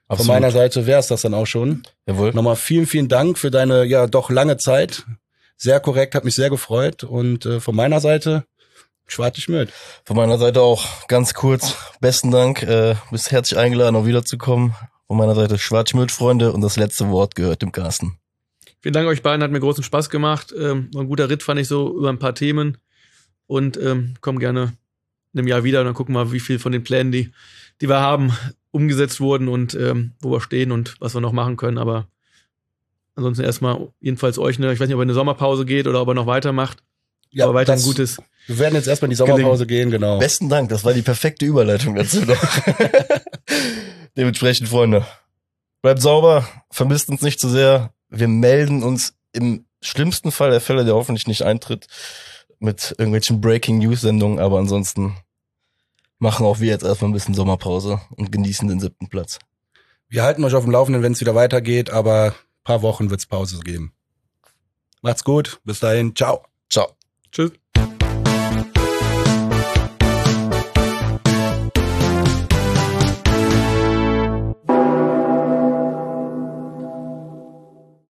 Von meiner Seite wäre es das dann auch schon. Jawohl. Nochmal vielen, vielen Dank für deine ja doch lange Zeit. Sehr korrekt, hat mich sehr gefreut. Und von meiner Seite Schwartig Möd. Von meiner Seite auch ganz kurz. Besten Dank. Bist herzlich eingeladen, auch wiederzukommen. Von meiner Seite Schwartig Möd, Freunde. Und das letzte Wort gehört dem Carsten. Vielen Dank euch beiden, hat mir großen Spaß gemacht. War ein guter Ritt, fand ich so, über ein paar Themen. Und komm gerne in einem Jahr wieder und dann gucken wir mal, wie viel von den Plänen, die wir haben, umgesetzt wurden und wo wir stehen und was wir noch machen können. Aber ansonsten erstmal jedenfalls euch ich weiß nicht, ob ihr in eine Sommerpause geht oder ob ihr noch weitermacht. Ja, aber weiter ein gutes. Wir werden jetzt erstmal in die Sommerpause gehen, genau. Besten Dank, das war die perfekte Überleitung dazu noch. Dementsprechend, Freunde, bleibt sauber, vermisst uns nicht zu sehr. Wir melden uns im schlimmsten Fall der Fälle, der hoffentlich nicht eintritt, mit irgendwelchen Breaking-News-Sendungen, aber ansonsten machen auch wir jetzt erstmal ein bisschen Sommerpause und genießen den 7. Platz. Wir halten euch auf dem Laufenden, wenn es wieder weitergeht, aber ein paar Wochen wird's Pause geben. Macht's gut, bis dahin, ciao. Ciao. Tschüss.